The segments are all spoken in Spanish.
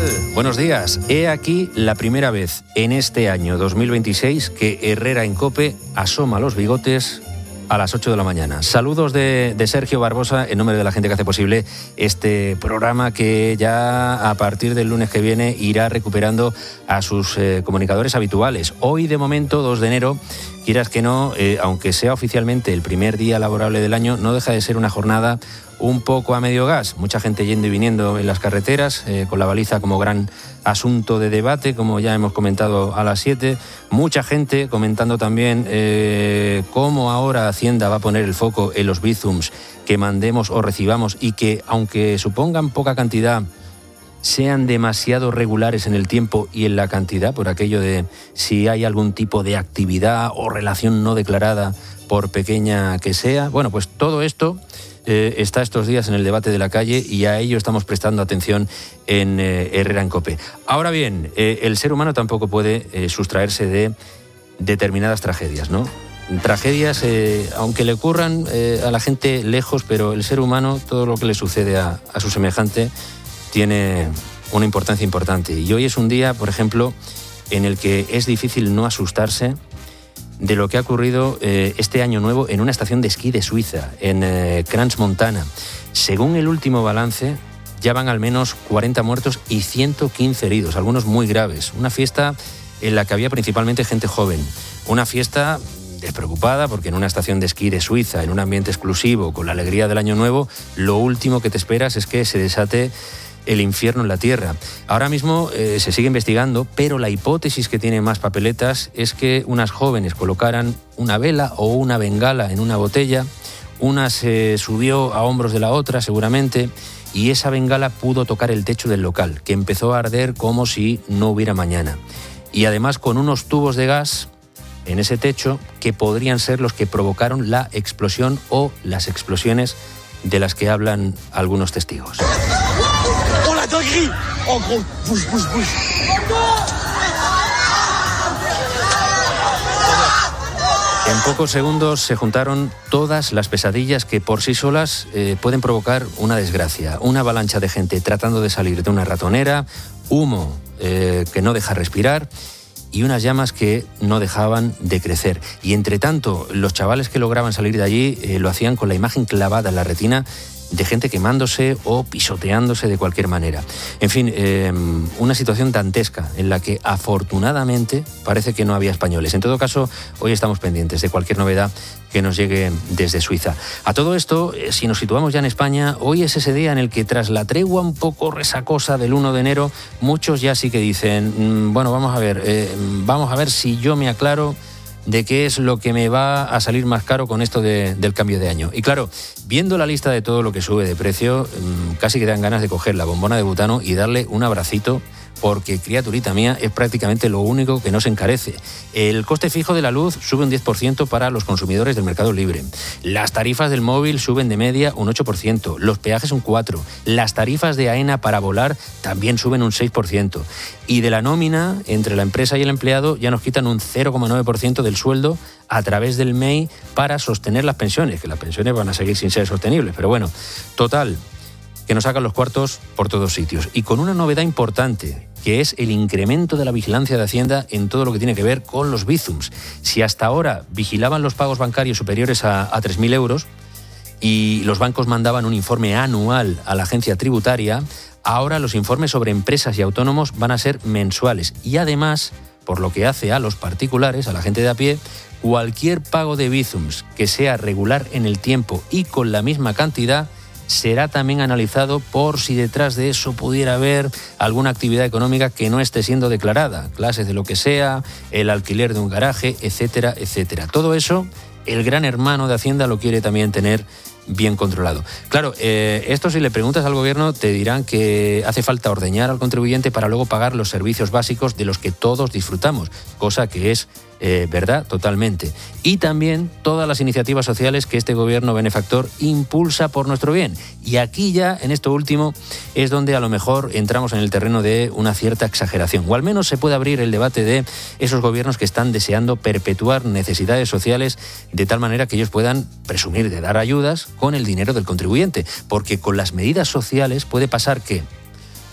tal? Buenos días. He aquí la primera vez en este año 2026 que Herrera en COPE asoma los bigotes a las 8 de la mañana. Saludos de Sergio Barbosa en nombre de la gente que hace posible este programa que ya a partir del lunes que viene irá recuperando a sus comunicadores habituales. Hoy de momento, 2 de enero, quieras que no, aunque sea oficialmente el primer día laborable del año, no deja de ser una jornada un poco a medio gas. Mucha gente yendo y viniendo en las carreteras, con la baliza como gran asunto de debate, como ya hemos comentado a las 7. Mucha gente comentando también cómo ahora Hacienda va a poner el foco en los bizums que mandemos o recibamos y que, aunque supongan poca cantidad, sean demasiado regulares en el tiempo y en la cantidad, por aquello de si hay algún tipo de actividad o relación no declarada, por pequeña que sea. Bueno, pues todo esto está estos días en el debate de la calle y a ello estamos prestando atención en Herrera en COPE. Ahora bien, el ser humano tampoco puede sustraerse de determinadas tragedias, ¿no? Tragedias, aunque le ocurran a la gente lejos, pero el ser humano, todo lo que le sucede a su semejante, tiene una importancia importante. Y hoy es un día, por ejemplo, en el que es difícil no asustarse de lo que ha ocurrido este año nuevo en una estación de esquí de Suiza, en Crans-Montana. Según el último balance, ya van al menos 40 muertos y 115 heridos, algunos muy graves. Una fiesta en la que había principalmente gente joven. Una fiesta despreocupada porque en una estación de esquí de Suiza, en un ambiente exclusivo, con la alegría del año nuevo, lo último que te esperas es que se desate el infierno en la tierra. Ahora mismo se sigue investigando, pero la hipótesis que tiene más papeletas es que unas jóvenes colocaran una vela o una bengala en una botella, una se subió a hombros de la otra seguramente, y esa bengala pudo tocar el techo del local, que empezó a arder como si no hubiera mañana. Y además con unos tubos de gas en ese techo que podrían ser los que provocaron la explosión o las explosiones de las que hablan algunos testigos. En pocos segundos se juntaron todas las pesadillas que por sí solas pueden provocar una desgracia. Una avalancha de gente tratando de salir de una ratonera, humo que no deja respirar y unas llamas que no dejaban de crecer. Y entre tanto, los chavales que lograban salir de allí lo hacían con la imagen clavada en la retina de gente quemándose o pisoteándose de cualquier manera. En fin, una situación dantesca en la que afortunadamente parece que no había españoles. En todo caso, hoy estamos pendientes de cualquier novedad que nos llegue desde Suiza. A todo esto, si nos situamos ya en España, hoy es ese día en el que tras la tregua un poco resacosa del 1 de enero, muchos ya sí que dicen, bueno, vamos a ver si yo me aclaro de qué es lo que me va a salir más caro con esto del cambio de año. Y claro, viendo la lista de todo lo que sube de precio, casi que dan ganas de coger la bombona de butano y darle un abracito, porque, criaturita mía, es prácticamente lo único que no se encarece. El coste fijo de la luz sube un 10% para los consumidores del mercado libre. Las tarifas del móvil suben de media un 8%, los peajes un 4%, las tarifas de AENA para volar también suben un 6%. Y de la nómina, entre la empresa y el empleado, ya nos quitan un 0,9% del sueldo a través del MEI para sostener las pensiones, que las pensiones van a seguir sin ser sostenibles. Pero bueno, total, que nos sacan los cuartos por todos sitios. Y con una novedad importante, que es el incremento de la vigilancia de Hacienda en todo lo que tiene que ver con los bizums. Si hasta ahora vigilaban los pagos bancarios superiores a 3.000 euros y los bancos mandaban un informe anual a la agencia tributaria, ahora los informes sobre empresas y autónomos van a ser mensuales. Y además, por lo que hace a los particulares, a la gente de a pie, cualquier pago de bizums que sea regular en el tiempo y con la misma cantidad será también analizado por si detrás de eso pudiera haber alguna actividad económica que no esté siendo declarada, clases de lo que sea, el alquiler de un garaje, etcétera, etcétera. Todo eso, el gran hermano de Hacienda lo quiere también tener bien controlado. Claro, esto si le preguntas al gobierno te dirán que hace falta ordeñar al contribuyente para luego pagar los servicios básicos de los que todos disfrutamos, cosa que es verdad totalmente. Y también todas las iniciativas sociales que este gobierno benefactor impulsa por nuestro bien. Y aquí ya, en esto último, es donde a lo mejor entramos en el terreno de una cierta exageración. O al menos se puede abrir el debate de esos gobiernos que están deseando perpetuar necesidades sociales de tal manera que ellos puedan presumir de dar ayudas con el dinero del contribuyente. Porque con las medidas sociales puede pasar que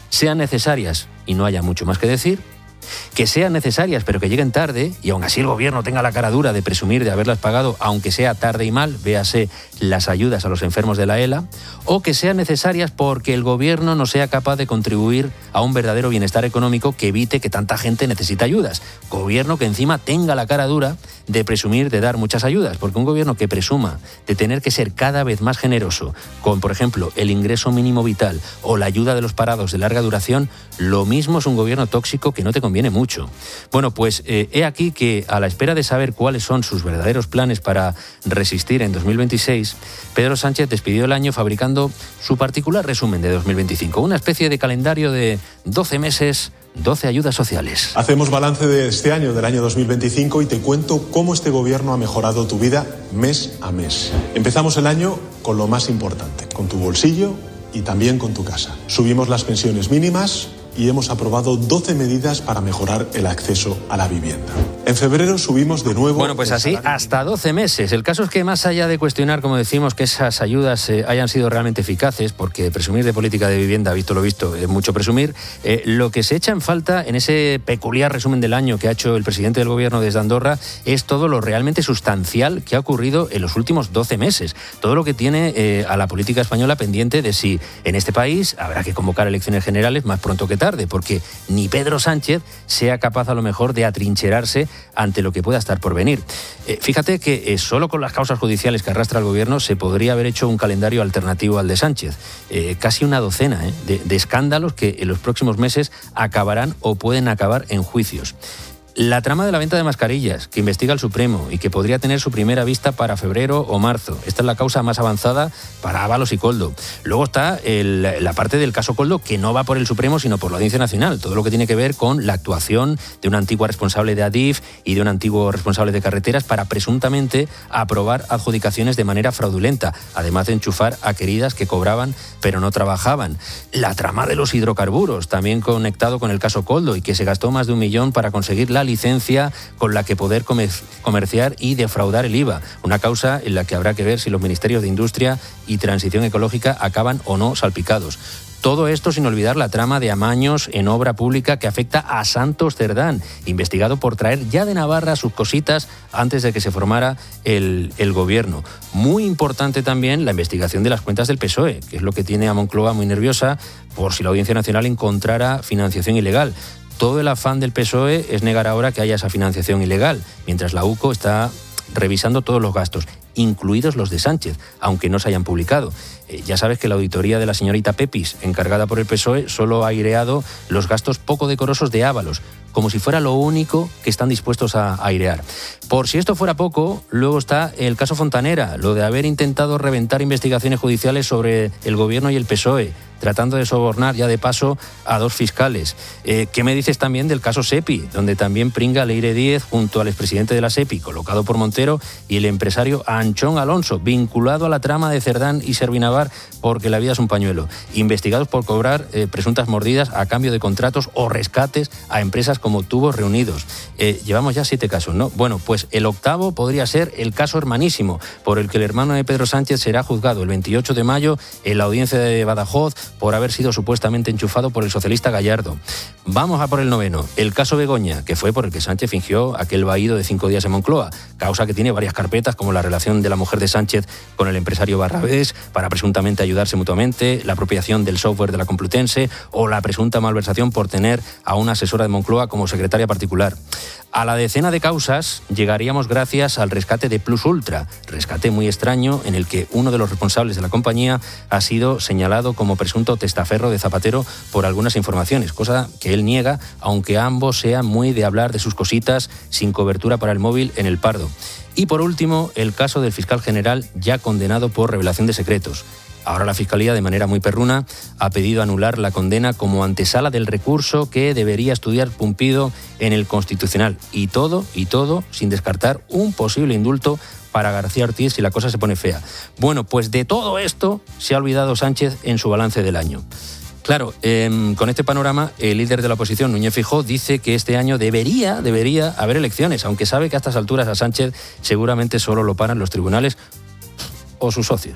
sean necesarias y no haya mucho más que decir, que sean necesarias pero que lleguen tarde y aún así el gobierno tenga la cara dura de presumir de haberlas pagado, aunque sea tarde y mal, véase las ayudas a los enfermos de la ELA, o que sean necesarias porque el gobierno no sea capaz de contribuir a un verdadero bienestar económico que evite que tanta gente necesite ayudas. Gobierno que encima tenga la cara dura de presumir de dar muchas ayudas, porque un gobierno que presuma de tener que ser cada vez más generoso con, por ejemplo, el ingreso mínimo vital o la ayuda de los parados de larga duración, lo mismo es un gobierno tóxico que no te conviene mucho. Bueno, pues he aquí que a la espera de saber cuáles son sus verdaderos planes para resistir en 2026, Pedro Sánchez despidió el año fabricando su particular resumen de 2025, una especie de calendario de 12 meses, 12 ayudas sociales. Hacemos balance de este año, del año 2025, y te cuento cómo este gobierno ha mejorado tu vida mes a mes. Empezamos el año con lo más importante, con tu bolsillo y también con tu casa. Subimos las pensiones mínimas y hemos aprobado 12 medidas para mejorar el acceso a la vivienda. En febrero subimos de nuevo... Bueno, pues así hasta 12 meses. El caso es que más allá de cuestionar, como decimos, que esas ayudas hayan sido realmente eficaces, porque presumir de política de vivienda, visto lo visto, es mucho presumir, lo que se echa en falta en ese peculiar resumen del año que ha hecho el presidente del gobierno desde Andorra es todo lo realmente sustancial que ha ocurrido en los últimos 12 meses. Todo lo que tiene a la política española pendiente de si en este país habrá que convocar elecciones generales más pronto que tarde, porque ni Pedro Sánchez sea capaz a lo mejor de atrincherarse ante lo que pueda estar por venir. Fíjate que solo con las causas judiciales que arrastra el gobierno se podría haber hecho un calendario alternativo al de Sánchez. Casi una docena de escándalos que en los próximos meses acabarán o pueden acabar en juicios. La trama de la venta de mascarillas, que investiga el Supremo y que podría tener su primera vista para febrero o marzo. Esta es la causa más avanzada para Ábalos y Koldo. Luego está la parte del caso Koldo, que no va por el Supremo, sino por la Audiencia Nacional. Todo lo que tiene que ver con la actuación de una antigua responsable de Adif y de un antiguo responsable de carreteras para presuntamente aprobar adjudicaciones de manera fraudulenta, además de enchufar a queridas que cobraban pero no trabajaban. La trama de los hidrocarburos, también conectado con el caso Koldo, y que se gastó más de 1 millón para conseguir la licencia con la que poder comerciar y defraudar el IVA. Una causa en la que habrá que ver si los ministerios de Industria y Transición Ecológica acaban o no salpicados. Todo esto sin olvidar la trama de amaños en obra pública que afecta a Santos Cerdán, investigado por traer ya de Navarra sus cositas antes de que se formara el gobierno. Muy importante también la investigación de las cuentas del PSOE, que es lo que tiene a Moncloa muy nerviosa por si la Audiencia Nacional encontrara financiación ilegal. Todo el afán del PSOE es negar ahora que haya esa financiación ilegal, mientras la UCO está revisando todos los gastos, incluidos los de Sánchez, aunque no se hayan publicado. Ya sabes que la auditoría de la señorita Pepis, encargada por el PSOE, solo ha aireado los gastos poco decorosos de Ábalos, como si fuera lo único que están dispuestos a airear. Por si esto fuera poco, luego está el caso Fontanera, lo de haber intentado reventar investigaciones judiciales sobre el gobierno y el PSOE, tratando de sobornar ya de paso a 2 fiscales. ¿Qué me dices también del caso SEPI, donde también pringa Leire Díez junto al expresidente de la SEPI, colocado por Montero, y el empresario Anchón Alonso, vinculado a la trama de Cerdán y Servinavar, porque la vida es un pañuelo, investigados por cobrar presuntas mordidas a cambio de contratos o rescates a empresas como Tubos Reunidos? Llevamos ya 7 casos, ¿no? Bueno, pues el octavo podría ser el caso hermanísimo, por el que el hermano de Pedro Sánchez será juzgado el 28 de mayo en la audiencia de Badajoz por haber sido supuestamente enchufado por el socialista Gallardo. Vamos a por el 9º, el caso Begoña, que fue por el que Sánchez fingió aquel vaído de 5 días en Moncloa, causa que tiene varias carpetas, como la relación de la mujer de Sánchez con el empresario Barrabés para presuntamente ayudarse mutuamente, la apropiación del software de la Complutense o la presunta malversación por tener a una asesora de Moncloa como secretaria particular. A la decena de causas llegaríamos gracias al rescate de Plus Ultra, rescate muy extraño en el que uno de los responsables de la compañía ha sido señalado como presunto testaferro de Zapatero por algunas informaciones, cosa que él niega, aunque ambos sean muy de hablar de sus cositas sin cobertura para el móvil en el Pardo. Y por último, el caso del fiscal general ya condenado por revelación de secretos. Ahora la Fiscalía, de manera muy perruna, ha pedido anular la condena como antesala del recurso que debería estudiar Pumpido en el Constitucional. Y todo sin descartar un posible indulto para García Ortiz si la cosa se pone fea. Bueno, pues de todo esto se ha olvidado Sánchez en su balance del año. Claro, con este panorama, el líder de la oposición, Núñez Feijóo, dice que este año debería haber elecciones, aunque sabe que a estas alturas a Sánchez seguramente solo lo paran los tribunales o sus socios.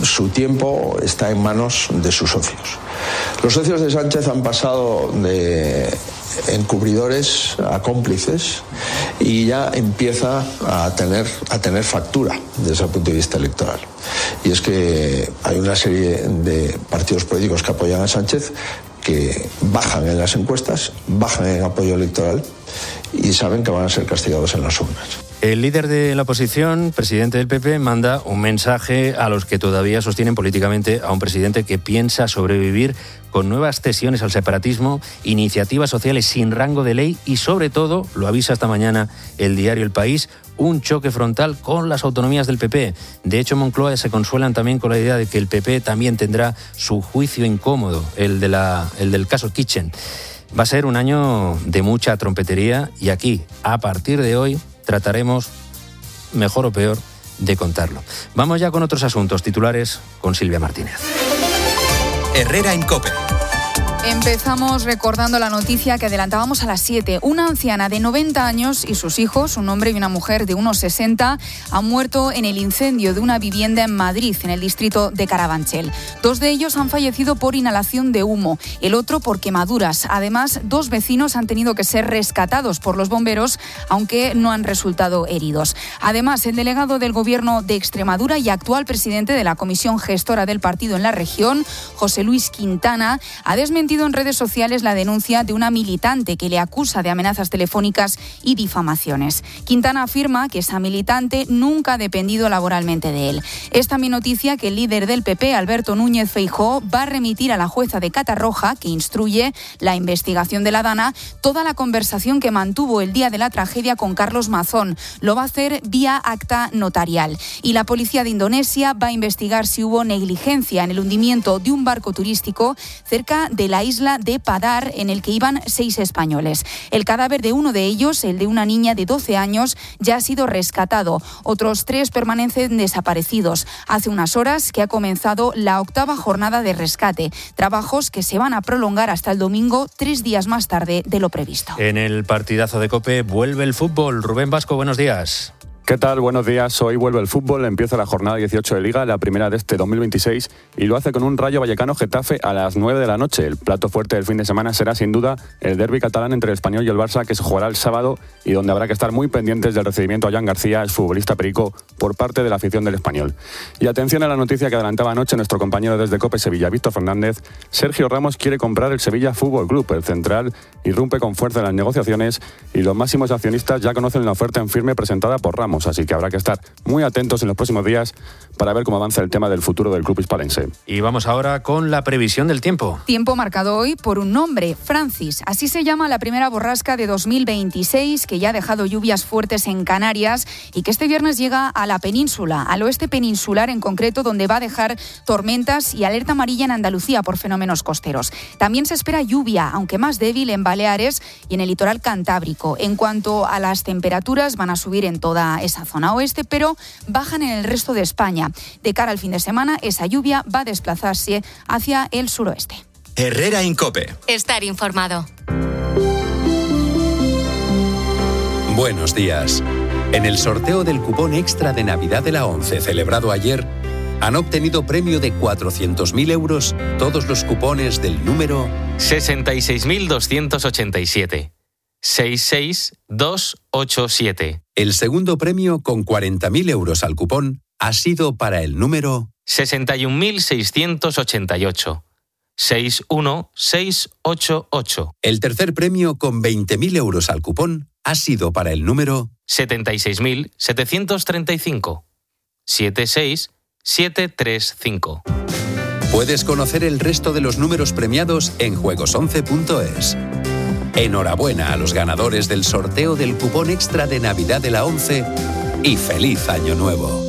su tiempo está en manos de sus socios. Los socios de Sánchez han pasado de encubridores a cómplices y ya empieza a tener factura desde el punto de vista electoral. Y es que hay una serie de partidos políticos que apoyan a Sánchez que bajan en las encuestas, bajan en apoyo electoral y saben que van a ser castigados en las urnas. El líder de la oposición, presidente del PP, manda un mensaje a los que todavía sostienen políticamente a un presidente que piensa sobrevivir con nuevas cesiones al separatismo, iniciativas sociales sin rango de ley y, sobre todo, lo avisa esta mañana el diario El País, un choque frontal con las autonomías del PP. De hecho, Moncloa se consuelan también con la idea de que el PP también tendrá su juicio incómodo, el del caso Kitchen. Va a ser un año de mucha trompetería y aquí, a partir de hoy, trataremos, mejor o peor, de contarlo. Vamos ya con otros asuntos titulares con Silvia Martínez. Herrera en COPE. Empezamos recordando la noticia que adelantábamos a las 7. Una anciana de 90 años y sus hijos, un hombre y una mujer de unos 60, han muerto en el incendio de una vivienda en Madrid, en el distrito de Carabanchel. 2 de ellos han fallecido por inhalación de humo, el otro por quemaduras. Además, 2 vecinos han tenido que ser rescatados por los bomberos, aunque no han resultado heridos. Además, el delegado del Gobierno de Extremadura y actual presidente de la Comisión Gestora del partido en la región, José Luis Quintana, ha desmentido en redes sociales la denuncia de una militante que le acusa de amenazas telefónicas y difamaciones. Quintana afirma que esa militante nunca ha dependido laboralmente de él. Es también noticia que el líder del PP, Alberto Núñez Feijóo, va a remitir a la jueza de Catarroja, que instruye la investigación de la Dana, toda la conversación que mantuvo el día de la tragedia con Carlos Mazón. Lo va a hacer vía acta notarial. Y la policía de Indonesia va a investigar si hubo negligencia en el hundimiento de un barco turístico cerca de la isla de Padar, en el que iban 6 españoles. El cadáver de uno de ellos, el de una niña de 12 años, ya ha sido rescatado. Otros 3 permanecen desaparecidos. Hace unas horas que ha comenzado la 8ª jornada de rescate. Trabajos que se van a prolongar hasta el domingo, 3 días más tarde de lo previsto. En el partidazo de COPE vuelve el fútbol. Rubén Vasco, buenos días. ¿Qué tal? Buenos días. Hoy vuelve el fútbol, empieza la jornada 18 de Liga, la primera de este 2026, y lo hace con un Rayo Vallecano-Getafe a las 9 de la noche. El plato fuerte del fin de semana será sin duda el derbi catalán entre el Español y el Barça, que se jugará el sábado y donde habrá que estar muy pendientes del recibimiento a Jan García, el futbolista perico, por parte de la afición del Español. Y atención a la noticia que adelantaba anoche nuestro compañero desde COPE Sevilla, Víctor Fernández. Sergio Ramos quiere comprar el Sevilla Fútbol Club. El central irrumpe con fuerza en las negociaciones y los máximos accionistas ya conocen la oferta en firme presentada por Ramos, así que habrá que estar muy atentos en los próximos días para ver cómo avanza el tema del futuro del club hispalense. Y vamos ahora con la previsión del tiempo. Tiempo marcado hoy por un nombre, Francis. Así se llama la primera borrasca de 2026, que ya ha dejado lluvias fuertes en Canarias y que este viernes llega a la península, al oeste peninsular en concreto, donde va a dejar tormentas y alerta amarilla en Andalucía por fenómenos costeros. También se espera lluvia, aunque más débil, en Baleares y en el litoral cantábrico. En cuanto a las temperaturas, van a subir en toda esa zona oeste, pero bajan en el resto de España. De cara al fin de semana, esa lluvia va a desplazarse hacia el suroeste. Herrera en COPE. Estar informado. Buenos días. En el sorteo del cupón extra de Navidad de la ONCE celebrado ayer, han obtenido premio de 400.000 euros todos los cupones del número 66.287. 66287. El segundo premio, con 40.000 euros al cupón, ha sido para el número 61.688. 61688. El tercer premio, con 20.000 euros al cupón, ha sido para el número 76.735. 76735. Puedes conocer el resto de los números premiados en juegos11.es. Enhorabuena a los ganadores del sorteo del cupón extra de Navidad de la ONCE y ¡feliz Año Nuevo!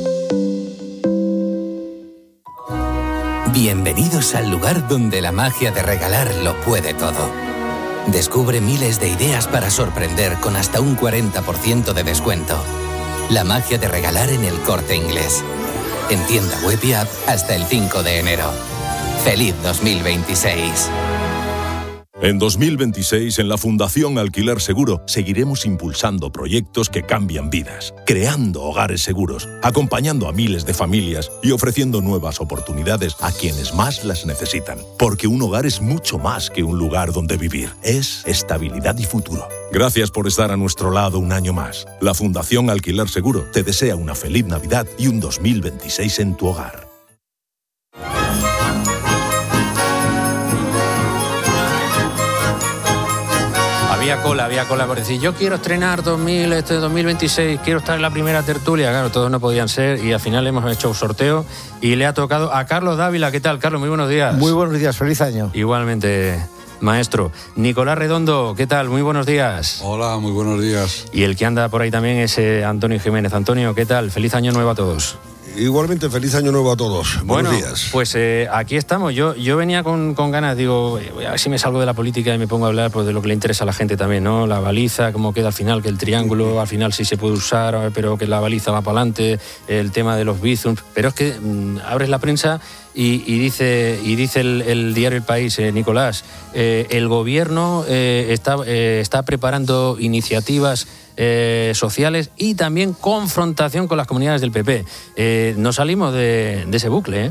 Bienvenidos al lugar donde la magia de regalar lo puede todo. Descubre miles de ideas para sorprender con hasta un 40% de descuento. La magia de regalar en El Corte Inglés. En tienda web y app hasta el 5 de enero. ¡Feliz 2026! En 2026, en la Fundación Alquiler Seguro, seguiremos impulsando proyectos que cambian vidas, creando hogares seguros, acompañando a miles de familias y ofreciendo nuevas oportunidades a quienes más las necesitan. Porque un hogar es mucho más que un lugar donde vivir, es estabilidad y futuro. Gracias por estar a nuestro lado un año más. La Fundación Alquiler Seguro te desea una feliz Navidad y un 2026 en tu hogar. Había cola por decir, yo quiero estrenar 2026, quiero estar en la primera tertulia. Claro, todos no podían ser y al final hemos hecho un sorteo y le ha tocado a Carlos Dávila. ¿Qué tal, Carlos? Muy buenos días. Muy buenos días, feliz año. Igualmente, maestro. Nicolás Redondo, ¿qué tal? Muy buenos días. Hola, muy buenos días. Y el que anda por ahí también es Antonio Jiménez. Antonio, ¿qué tal? Feliz año nuevo a todos. Igualmente, feliz año nuevo a todos. Bueno, buenos días. Pues aquí estamos. Yo venía con ganas, digo, a ver si me salgo de la política y me pongo a hablar pues, de lo que le interesa a la gente también, ¿no? La baliza, cómo queda al final, que el triángulo al final sí se puede usar, pero que la baliza va para adelante, el tema de los bizums. Pero es que abres la prensa y dice el diario El País, Nicolás, el gobierno está preparando iniciativas sociales y también confrontación con las comunidades del PP. No salimos de ese bucle, ¿eh?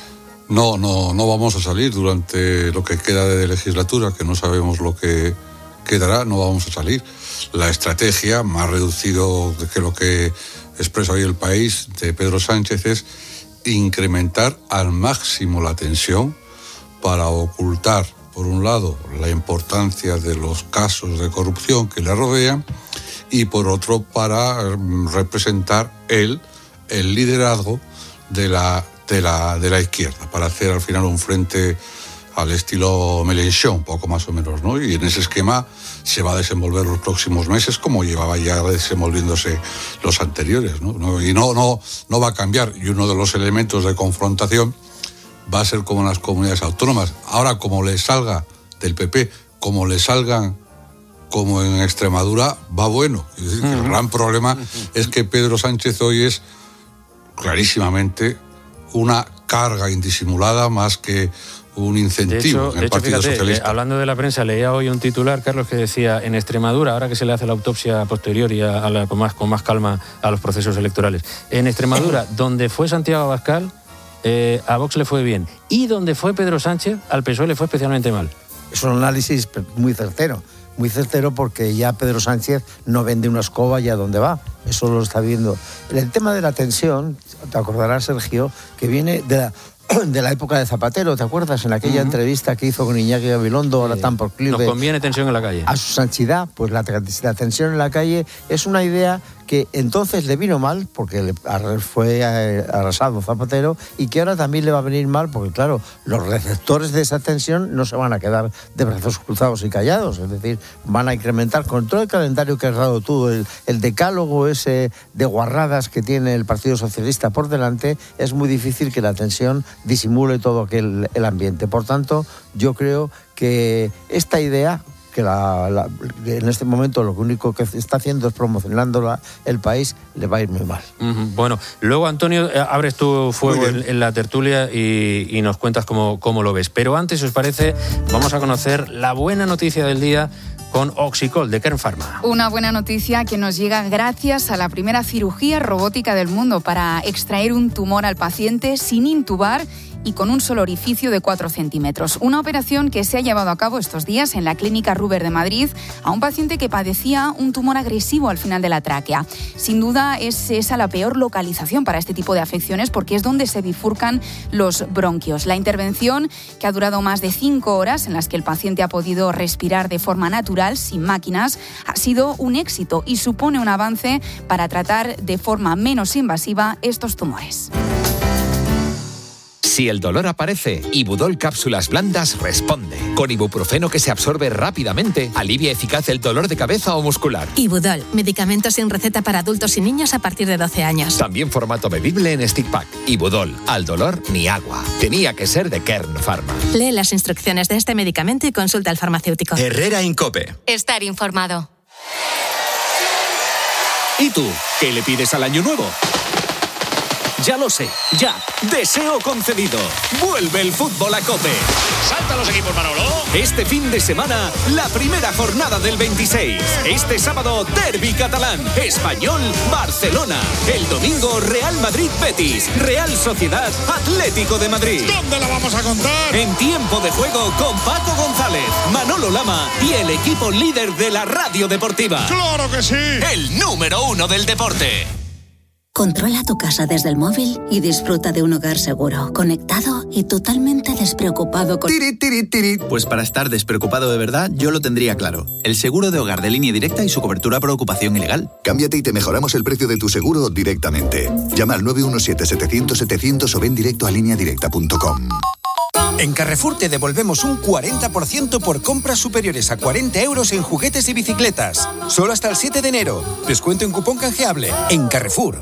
No vamos a salir durante lo que queda de legislatura, que no sabemos lo que quedará, no vamos a salir. La estrategia, más reducido que lo que expresa hoy El País, de Pedro Sánchez, es incrementar al máximo la tensión para ocultar, por un lado, la importancia de los casos de corrupción que le rodean, y por otro para representar el liderazgo de la izquierda, para hacer al final un frente al estilo Mélenchon, poco más o menos, ¿no? Y en ese esquema se va a desenvolver los próximos meses como llevaba ya desenvolviéndose los anteriores, ¿no? Y no va a cambiar, y uno de los elementos de confrontación va a ser como en las comunidades autónomas. Ahora, como le salga del PP, como le salgan como en Extremadura, va bueno. Es decir, que el gran problema es que Pedro Sánchez hoy es clarísimamente una carga indisimulada más que un incentivo en el Partido Socialista. Hablando de la prensa, leía hoy un titular, Carlos, que decía, en Extremadura, ahora que se le hace la autopsia posterior y con más calma a los procesos electorales, en Extremadura, donde fue Santiago Abascal, a Vox le fue bien, y donde fue Pedro Sánchez, al PSOE le fue especialmente mal. Es un análisis muy certero porque ya Pedro Sánchez no vende una escoba y a dónde va, eso lo está viendo. El tema de la tensión, te acordarás, Sergio, que viene de la época de Zapatero, ¿te acuerdas? En aquella entrevista que hizo con Iñaki Gabilondo, ahora tan por clip. Nos conviene tensión en la calle. A su santidad, pues la tensión en la calle es una idea que entonces le vino mal porque fue arrasado Zapatero y que ahora también le va a venir mal porque, claro, los receptores de esa tensión no se van a quedar de brazos cruzados y callados, es decir, van a incrementar con todo el calendario que has dado tú, el decálogo ese de guarradas que tiene el Partido Socialista por delante, es muy difícil que la tensión disimule todo el ambiente. Por tanto, yo creo que esta idea, que en este momento lo único que está haciendo es promocionando el país, le va a ir muy mal. Bueno, luego, Antonio, abres tu fuego en la tertulia y nos cuentas cómo lo ves. Pero antes, si os parece, vamos a conocer la buena noticia del día con Oxicol de Kern Pharma. Una buena noticia que nos llega gracias a la primera cirugía robótica del mundo para extraer un tumor al paciente sin intubar y con un solo orificio de 4 centímetros. Una operación que se ha llevado a cabo estos días en la Clínica Ruber de Madrid a un paciente que padecía un tumor agresivo al final de la tráquea. Sin duda es esa la peor localización para este tipo de afecciones porque es donde se bifurcan los bronquios. La intervención, que ha durado más de 5 horas, en las que el paciente ha podido respirar de forma natural, sin máquinas, ha sido un éxito y supone un avance para tratar de forma menos invasiva estos tumores. Si el dolor aparece, Ibudol Cápsulas Blandas responde. Con ibuprofeno que se absorbe rápidamente, alivia eficaz el dolor de cabeza o muscular. Ibudol, medicamento sin receta para adultos y niños a partir de 12 años. También formato bebible en stick pack. Ibudol, al dolor ni agua. Tenía que ser de Kern Pharma. Lee las instrucciones de este medicamento y consulta al farmacéutico. Herrera Incope. Estar informado. ¿Y tú? ¿Qué le pides al año nuevo? Ya lo sé, ya. Deseo concedido. Vuelve el fútbol a COPE. ¡Salta los equipos, Manolo! Este fin de semana, la primera jornada del 26. Este sábado, Derbi catalán. Español-Barcelona. El domingo, Real Madrid-Betis. Real Sociedad Atlético de Madrid. ¿Dónde la vamos a contar? En tiempo de juego con Paco González, Manolo Lama y el equipo líder de la radio deportiva. ¡Claro que sí! El número 1 del deporte. Controla tu casa desde el móvil y disfruta de un hogar seguro, conectado y totalmente despreocupado con... Pues para estar despreocupado de verdad, yo lo tendría claro. El seguro de hogar de Línea Directa y su cobertura por ocupación ilegal. Cámbiate y te mejoramos el precio de tu seguro directamente. Llama al 917-700-700 o ven directo a lineadirecta.com. En Carrefour te devolvemos un 40% por compras superiores a 40 euros en juguetes y bicicletas. Solo hasta el 7 de enero. Descuento en cupón canjeable. En Carrefour.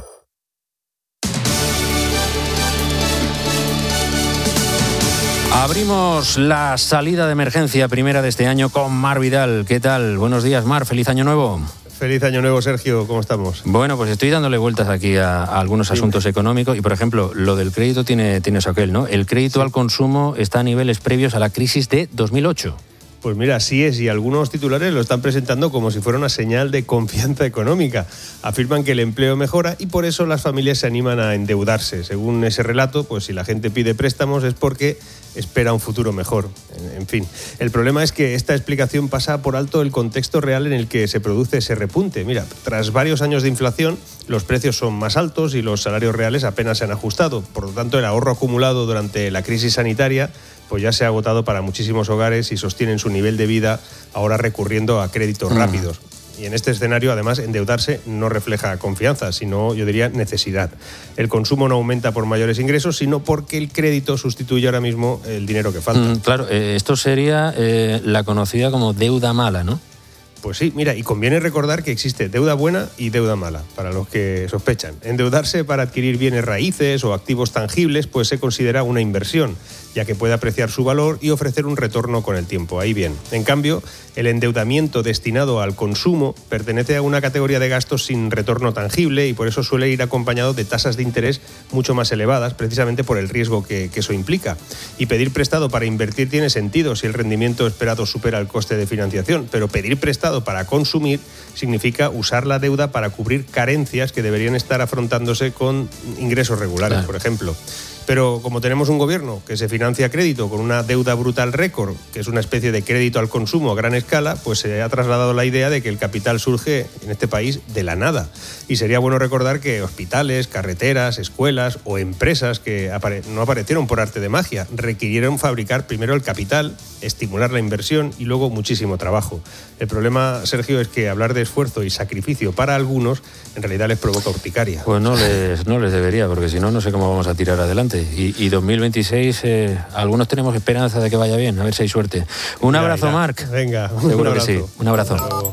Abrimos la salida de emergencia primera de este año con Mar Vidal. ¿Qué tal? Buenos días, Mar. Feliz año nuevo. Feliz año nuevo, Sergio. ¿Cómo estamos? Bueno, pues estoy dándole vueltas aquí a algunos asuntos económicos y, por ejemplo, lo del crédito tiene su aquel, ¿no? El crédito al consumo está a niveles previos a la crisis de 2008. Pues mira, así es, y algunos titulares lo están presentando como si fuera una señal de confianza económica. Afirman que el empleo mejora y por eso las familias se animan a endeudarse. Según ese relato, pues si la gente pide préstamos es porque espera un futuro mejor. En fin, el problema es que esta explicación pasa por alto el contexto real en el que se produce ese repunte. Mira, tras varios años de inflación, los precios son más altos y los salarios reales apenas se han ajustado. Por lo tanto, el ahorro acumulado durante la crisis sanitaria pues ya se ha agotado para muchísimos hogares y sostienen su nivel de vida ahora recurriendo a créditos rápidos. Y en este escenario, además, endeudarse no refleja confianza, sino, yo diría, necesidad. El consumo no aumenta por mayores ingresos, sino porque el crédito sustituye ahora mismo el dinero que falta. Claro, esto sería la conocida como deuda mala, ¿no? Pues sí, mira, y conviene recordar que existe deuda buena y deuda mala, para los que sospechan. Endeudarse para adquirir bienes raíces o activos tangibles pues se considera una inversión, ya que puede apreciar su valor y ofrecer un retorno con el tiempo. Ahí bien. En cambio, el endeudamiento destinado al consumo pertenece a una categoría de gastos sin retorno tangible y por eso suele ir acompañado de tasas de interés mucho más elevadas, precisamente por el riesgo que eso implica. Y pedir prestado para invertir tiene sentido si el rendimiento esperado supera el coste de financiación, pero pedir prestado para consumir significa usar la deuda para cubrir carencias que deberían estar afrontándose con ingresos regulares, por ejemplo. Pero como tenemos un gobierno que se financia a crédito con una deuda brutal récord, que es una especie de crédito al consumo a gran escala, pues se ha trasladado la idea de que el capital surge en este país de la nada. Y sería bueno recordar que hospitales, carreteras, escuelas o empresas que no aparecieron por arte de magia, requirieron fabricar primero el capital, estimular la inversión y luego muchísimo trabajo. El problema, Sergio, es que hablar de esfuerzo y sacrificio para algunos en realidad les provoca urticaria. Pues no les debería, porque si no, no sé cómo vamos a tirar adelante. Y 2026, algunos tenemos esperanza de que vaya bien, a ver si hay suerte. Un abrazo, Marc. Venga, seguro que sí. Un abrazo.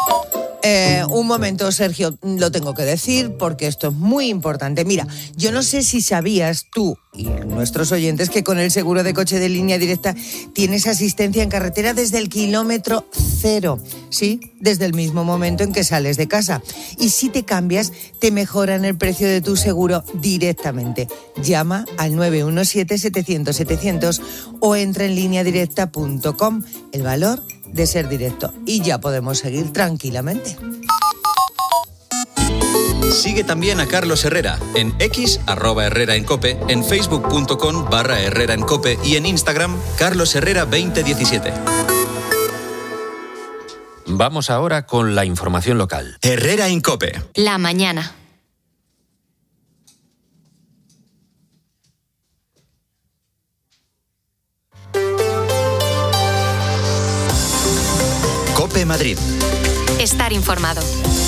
Un momento, Sergio, lo tengo que decir porque esto es muy importante. Mira, yo no sé si sabías tú y nuestros oyentes que con el seguro de coche de Línea Directa tienes asistencia en carretera desde el kilómetro 0, ¿sí? Desde el mismo momento en que sales de casa. Y si te cambias, te mejoran el precio de tu seguro directamente. Llama al 917-700-700 o entra en lineadirecta.com. El valor de ser directo. Y ya podemos seguir tranquilamente. Sigue también a Carlos Herrera en X, @HerreraEnCope, en Facebook.com/HerreraEnCope y en Instagram, CarlosHerrera2017. Vamos ahora con la información local. Herrera en COPE. La mañana. COPE Madrid. Estar informado.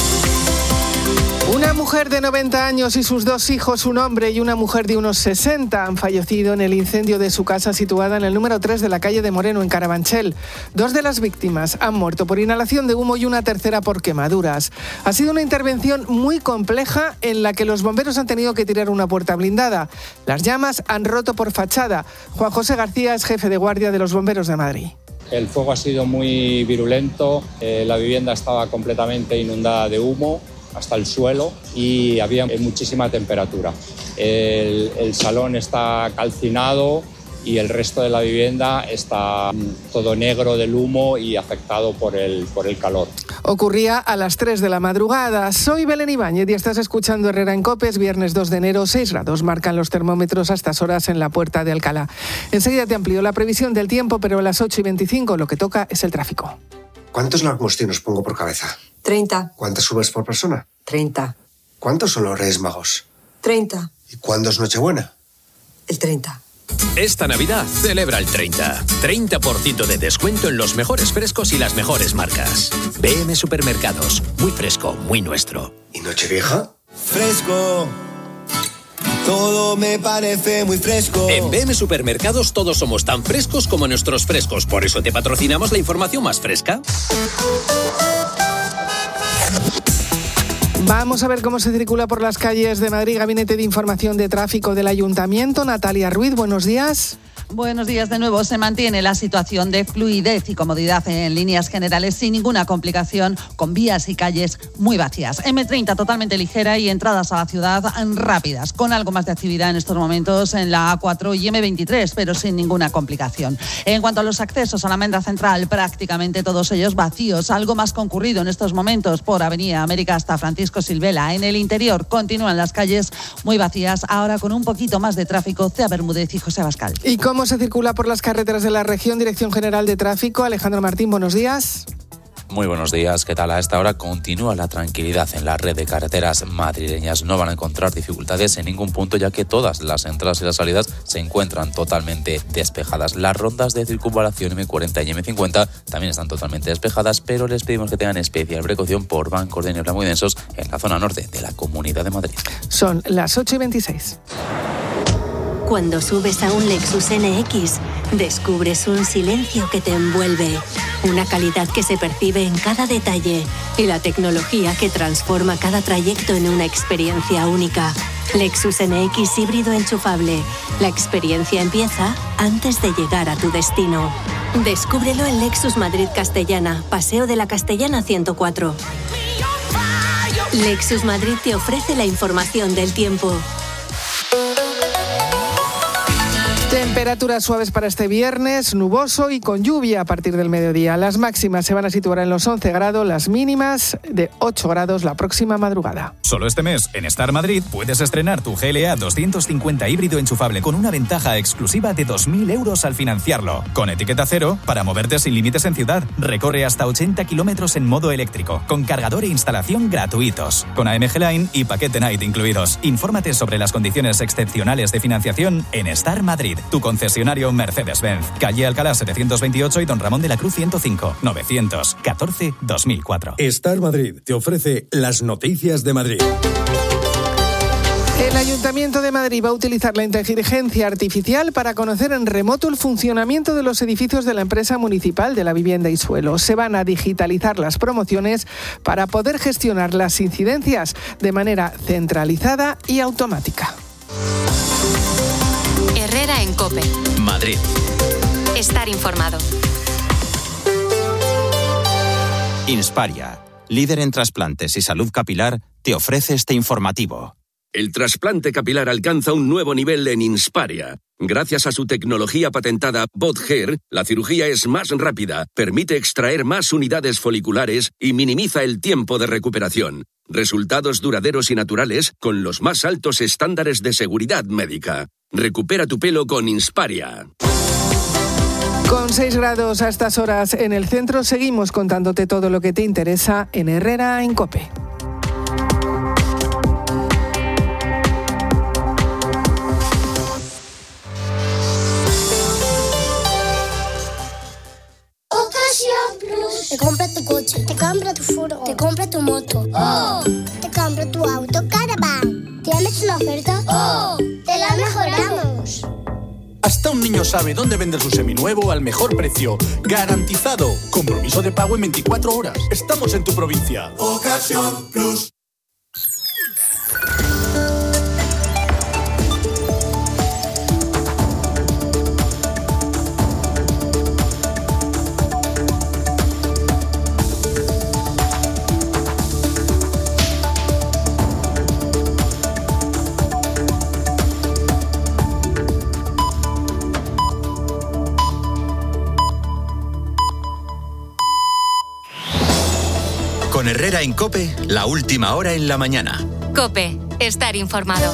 Una mujer de 90 años y sus 2 hijos, un hombre y una mujer de unos 60, han fallecido en el incendio de su casa situada en el número 3 de la calle de Moreno, en Carabanchel. 2 de las víctimas han muerto por inhalación de humo y una tercera por quemaduras. Ha sido una intervención muy compleja en la que los bomberos han tenido que tirar una puerta blindada. Las llamas han roto por fachada. Juan José García es jefe de guardia de los bomberos de Madrid. El fuego ha sido muy virulento, la vivienda estaba completamente inundada de humo. hasta el suelo y había muchísima temperatura. El salón está calcinado y el resto de la vivienda está todo negro del humo y afectado por el calor. Ocurría a las 3 de la madrugada. Soy Belén Ibáñez y estás escuchando Herrera en COPE. Es viernes 2 de enero, 6 grados marcan los termómetros a estas horas en la Puerta de Alcalá. Enseguida te amplío la previsión del tiempo, pero a las 8:25 lo que toca es el tráfico. ¿Cuántos langostinos pongo por cabeza? 30. ¿Cuántas uvas por persona? 30. ¿Cuántos son los Reyes Magos? 30. ¿Y cuándo es Nochebuena? El 30. Esta Navidad celebra el 30. 30% de descuento en los mejores frescos y las mejores marcas. BM Supermercados. Muy fresco, muy nuestro. ¿Y Nochevieja? Fresco. Todo me parece muy fresco. En BM Supermercados todos somos tan frescos como nuestros frescos. Por eso te patrocinamos la información más fresca. Vamos a ver cómo se circula por las calles de Madrid. Gabinete de Información de Tráfico del Ayuntamiento. Natalia Ruiz, buenos días. Buenos días de nuevo. Se mantiene la situación de fluidez y comodidad en líneas generales sin ninguna complicación, con vías y calles muy vacías. M30 totalmente ligera y entradas a la ciudad rápidas, con algo más de actividad en estos momentos en la A4 y M23, pero sin ninguna complicación. En cuanto a los accesos a la Almendra Central, prácticamente todos ellos vacíos, algo más concurrido en estos momentos por Avenida América hasta Francisco Silvela. En el interior continúan las calles muy vacías, ahora con un poquito más de tráfico, Cea Bermúdez y José Abascal. ¿Y cómo se circula por las carreteras de la región? Dirección General de Tráfico, Alejandro Martín, buenos días. Muy buenos días, ¿qué tal? A esta hora continúa la tranquilidad en la red de carreteras madrileñas. No van a encontrar dificultades en ningún punto, ya que todas las entradas y las salidas se encuentran totalmente despejadas. Las rondas de circunvalación M40 y M50 también están totalmente despejadas, pero les pedimos que tengan especial precaución por bancos de niebla muy densos en la zona norte de la Comunidad de Madrid. Son las 8:26. Cuando subes a un Lexus NX, descubres un silencio que te envuelve, una calidad que se percibe en cada detalle y la tecnología que transforma cada trayecto en una experiencia única. Lexus NX híbrido enchufable. La experiencia empieza antes de llegar a tu destino. Descúbrelo en Lexus Madrid Castellana, Paseo de la Castellana 104. Lexus Madrid te ofrece la información del tiempo. Temperaturas suaves para este viernes, nuboso y con lluvia a partir del mediodía. Las máximas se van a situar en los 11 grados, las mínimas de 8 grados la próxima madrugada. Solo este mes, en Star Madrid, puedes estrenar tu GLA 250 híbrido enchufable con una ventaja exclusiva de 2.000 euros al financiarlo. Con etiqueta cero, para moverte sin límites en ciudad. Recorre hasta 80 kilómetros en modo eléctrico, con cargador e instalación gratuitos. Con AMG Line y paquete Night incluidos. Infórmate sobre las condiciones excepcionales de financiación en Star Madrid, tu concesionario Mercedes-Benz. Calle Alcalá 728 y Don Ramón de la Cruz 105, 914-2004. Star Madrid te ofrece las noticias de Madrid. El Ayuntamiento de Madrid va a utilizar la inteligencia artificial para conocer en remoto el funcionamiento de los edificios de la empresa municipal de la vivienda y suelo. Se van a digitalizar las promociones para poder gestionar las incidencias de manera centralizada y automática. Herrera en COPE. Madrid. Estar informado. Insparia, líder en trasplantes y salud capilar, te ofrece este informativo. El trasplante capilar alcanza un nuevo nivel en Insparia. Gracias a su tecnología patentada BotHair, la cirugía es más rápida, permite extraer más unidades foliculares y minimiza el tiempo de recuperación. Resultados duraderos y naturales con los más altos estándares de seguridad médica. Recupera tu pelo con Insparia. Con 6 grados a estas horas en el centro, seguimos contándote todo lo que te interesa en Herrera en COPE. Te compra tu coche, te compra tu furgo, te compra tu moto, te compra tu auto Caravan. ¿Tienes una oferta? Te la mejoramos. Hasta un niño sabe dónde vender su seminuevo al mejor precio. ¡Garantizado! Compromiso de pago en 24 horas. Estamos en tu provincia. Ocasión Plus. Con Herrera en COPE, la última hora en la mañana. COPE, estar informado.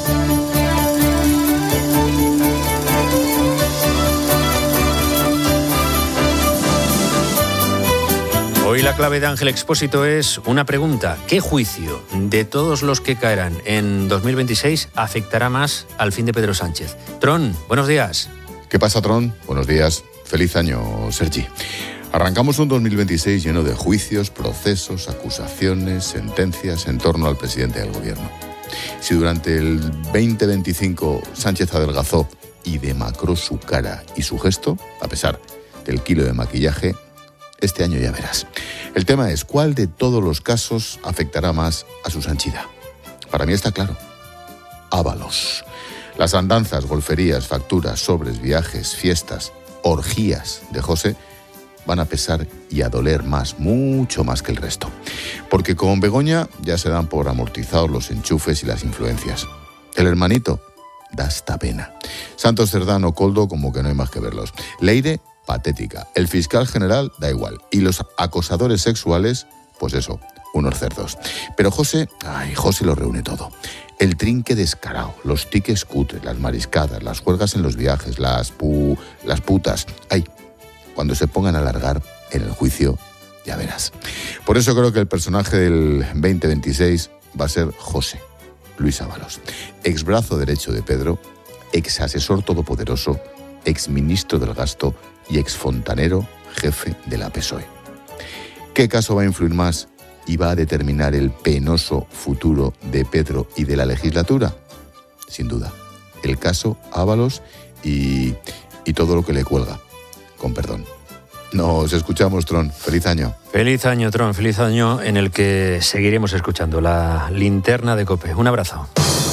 Hoy la clave de Ángel Expósito es una pregunta. ¿Qué juicio de todos los que caerán en 2026 afectará más al fin de Pedro Sánchez? Tron, buenos días. ¿Qué pasa, Tron? Buenos días. Feliz año, Sergi. Arrancamos un 2026 lleno de juicios, procesos, acusaciones, sentencias en torno al presidente del gobierno. Si durante el 2025 Sánchez adelgazó y demacró su cara y su gesto, a pesar del kilo de maquillaje, este año ya verás. El tema es, ¿cuál de todos los casos afectará más a su Sanchida? Para mí está claro. Ábalos. Las andanzas, golferías, facturas, sobres, viajes, fiestas, orgías de José van a pesar y a doler más, mucho más que el resto. Porque con Begoña ya se dan por amortizados los enchufes y las influencias. El hermanito da hasta pena. Santos Cerdán o Coldo como que no hay más que verlos. Leire, patética. El fiscal general da igual. Y los acosadores sexuales, pues eso, unos cerdos. Pero José lo reúne todo. El trinque descarado, los tiques cutres, las mariscadas, las juergas en los viajes, las putas. Cuando se pongan a alargar en el juicio, ya verás. Por eso creo que el personaje del 2026 va a ser José Luis Ábalos, ex brazo derecho de Pedro, ex asesor todopoderoso, ex ministro del gasto y ex fontanero jefe de la PSOE. ¿Qué caso va a influir más y va a determinar el penoso futuro de Pedro y de la legislatura? Sin duda, el caso Ábalos y todo lo que le cuelga. Con perdón. Nos escuchamos, Tron. Feliz año. Feliz año, Tron. Feliz año en el que seguiremos escuchando la linterna de COPE. Un abrazo.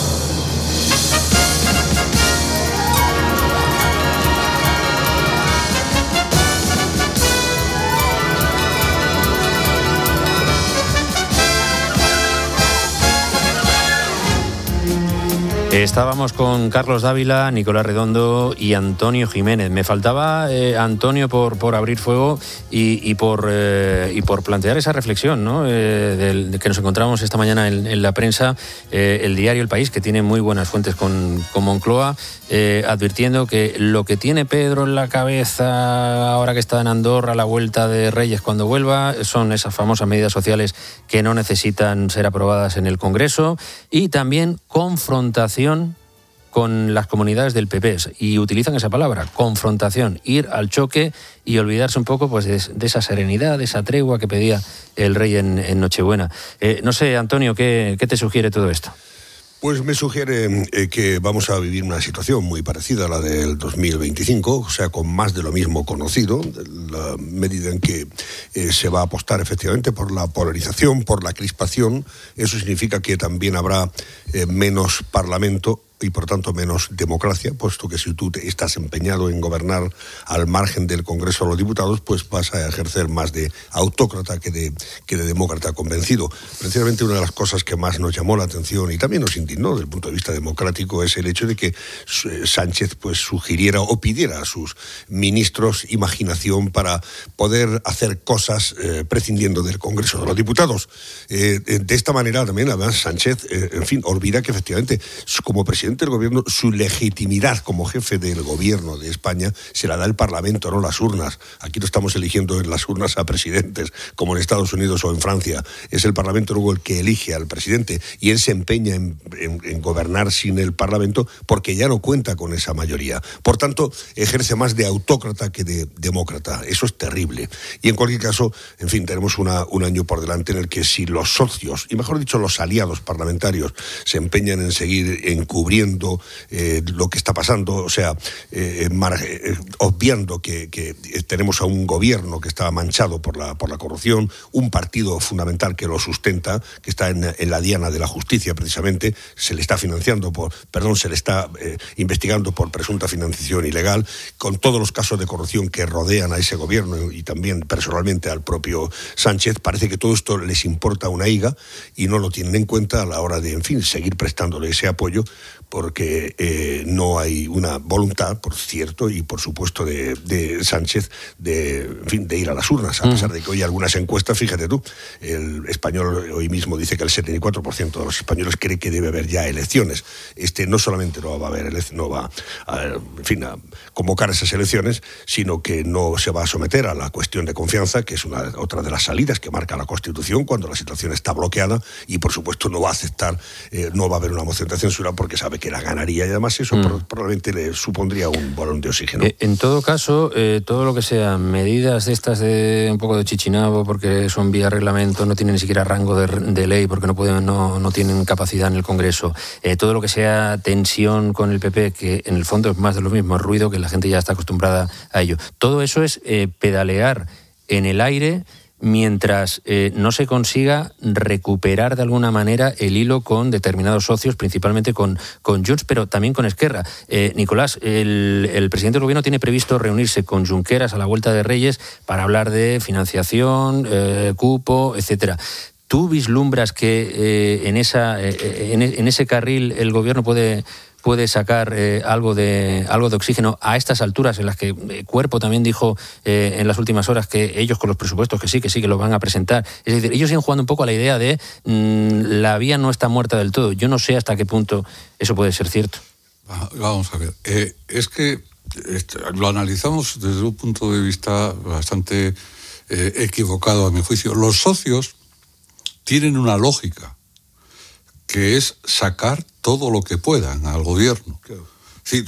Estábamos con Carlos Dávila, Nicolás Redondo y Antonio Jiménez. Me faltaba Antonio por abrir fuego y por plantear esa reflexión, ¿no? Que nos encontramos esta mañana en la prensa, el diario El País, que tiene muy buenas fuentes con Moncloa, advirtiendo que lo que tiene Pedro en la cabeza ahora que está en Andorra a la vuelta de Reyes cuando vuelva son esas famosas medidas sociales que no necesitan ser aprobadas en el Congreso, y también confrontación con las comunidades del PP, y utilizan esa palabra, confrontación, ir al choque y olvidarse un poco pues de esa serenidad, de esa tregua que pedía el rey en Nochebuena. No sé, Antonio, ¿qué te sugiere todo esto? Pues me sugiere que vamos a vivir una situación muy parecida a la del 2025, o sea, con más de lo mismo conocido, la medida en que se va a apostar efectivamente por la polarización, por la crispación. Eso significa que también habrá menos parlamento y por tanto menos democracia, puesto que si tú estás empeñado en gobernar al margen del Congreso de los Diputados, pues vas a ejercer más de autócrata que de demócrata convencido. Precisamente una de las cosas que más nos llamó la atención y también nos indignó desde el punto de vista democrático es el hecho de que Sánchez pues sugiriera o pidiera a sus ministros imaginación para poder hacer cosas prescindiendo del Congreso de los Diputados. De esta manera también, además, Sánchez, olvida que efectivamente, como presidente del gobierno, su legitimidad como jefe del gobierno de España se la da el Parlamento, no las urnas. Aquí no estamos eligiendo en las urnas a presidentes, como en Estados Unidos o en Francia. Es el Parlamento luego el que elige al presidente, y él se empeña en gobernar sin el Parlamento porque ya no cuenta con esa mayoría. Por tanto, ejerce más de autócrata que de demócrata. Eso es terrible. Y en cualquier caso, tenemos un año por delante en el que si los socios, y mejor dicho los aliados parlamentarios, se empeñan en seguir encubriendo lo que está pasando, o sea, obviando que tenemos a un gobierno que está manchado por la corrupción, un partido fundamental que lo sustenta, que está en la diana de la justicia precisamente, se le está investigando por presunta financiación ilegal, con todos los casos de corrupción que rodean a ese gobierno y también personalmente al propio Sánchez. Parece que todo esto les importa una higa y no lo tienen en cuenta a la hora de, seguir prestándole ese apoyo, porque no hay una voluntad, por cierto, y por supuesto de Sánchez de ir a las urnas, a pesar de que hoy algunas encuestas, fíjate tú, el Español hoy mismo dice que el 74% de los españoles cree que debe haber ya elecciones. No solamente no va a haber no va a convocar esas elecciones, sino que no se va a someter a la cuestión de confianza, que es otra de las salidas que marca la Constitución cuando la situación está bloqueada, y por supuesto no va a aceptar, no va a haber una moción de censura porque sabe que la ganaría, y además eso probablemente le supondría un balón de oxígeno. En todo caso, todo lo que sean medidas de estas de un poco de chichinabo, porque son vía reglamento, no tienen ni siquiera rango de ley, porque no tienen capacidad en el Congreso, todo lo que sea tensión con el PP, que en el fondo es más de lo mismo, es ruido, que la gente ya está acostumbrada a ello. Todo eso es pedalear en el aire mientras no se consiga recuperar de alguna manera el hilo con determinados socios, principalmente con Junts, pero también con Esquerra. Nicolás, el presidente del gobierno tiene previsto reunirse con Junqueras a la vuelta de Reyes para hablar de financiación, cupo, etcétera. ¿Tú vislumbras que en ese carril el gobierno puede sacar algo de oxígeno a estas alturas, en las que Cuerpo también dijo en las últimas horas que ellos con los presupuestos que sí que lo van a presentar? Es decir, ellos siguen jugando un poco a la idea de la vía no está muerta del todo. Yo no sé hasta qué punto eso puede ser cierto. Vamos a ver, es que lo analizamos desde un punto de vista bastante equivocado a mi juicio. Los socios tienen una lógica, que es sacar todo lo que puedan al gobierno. Sí,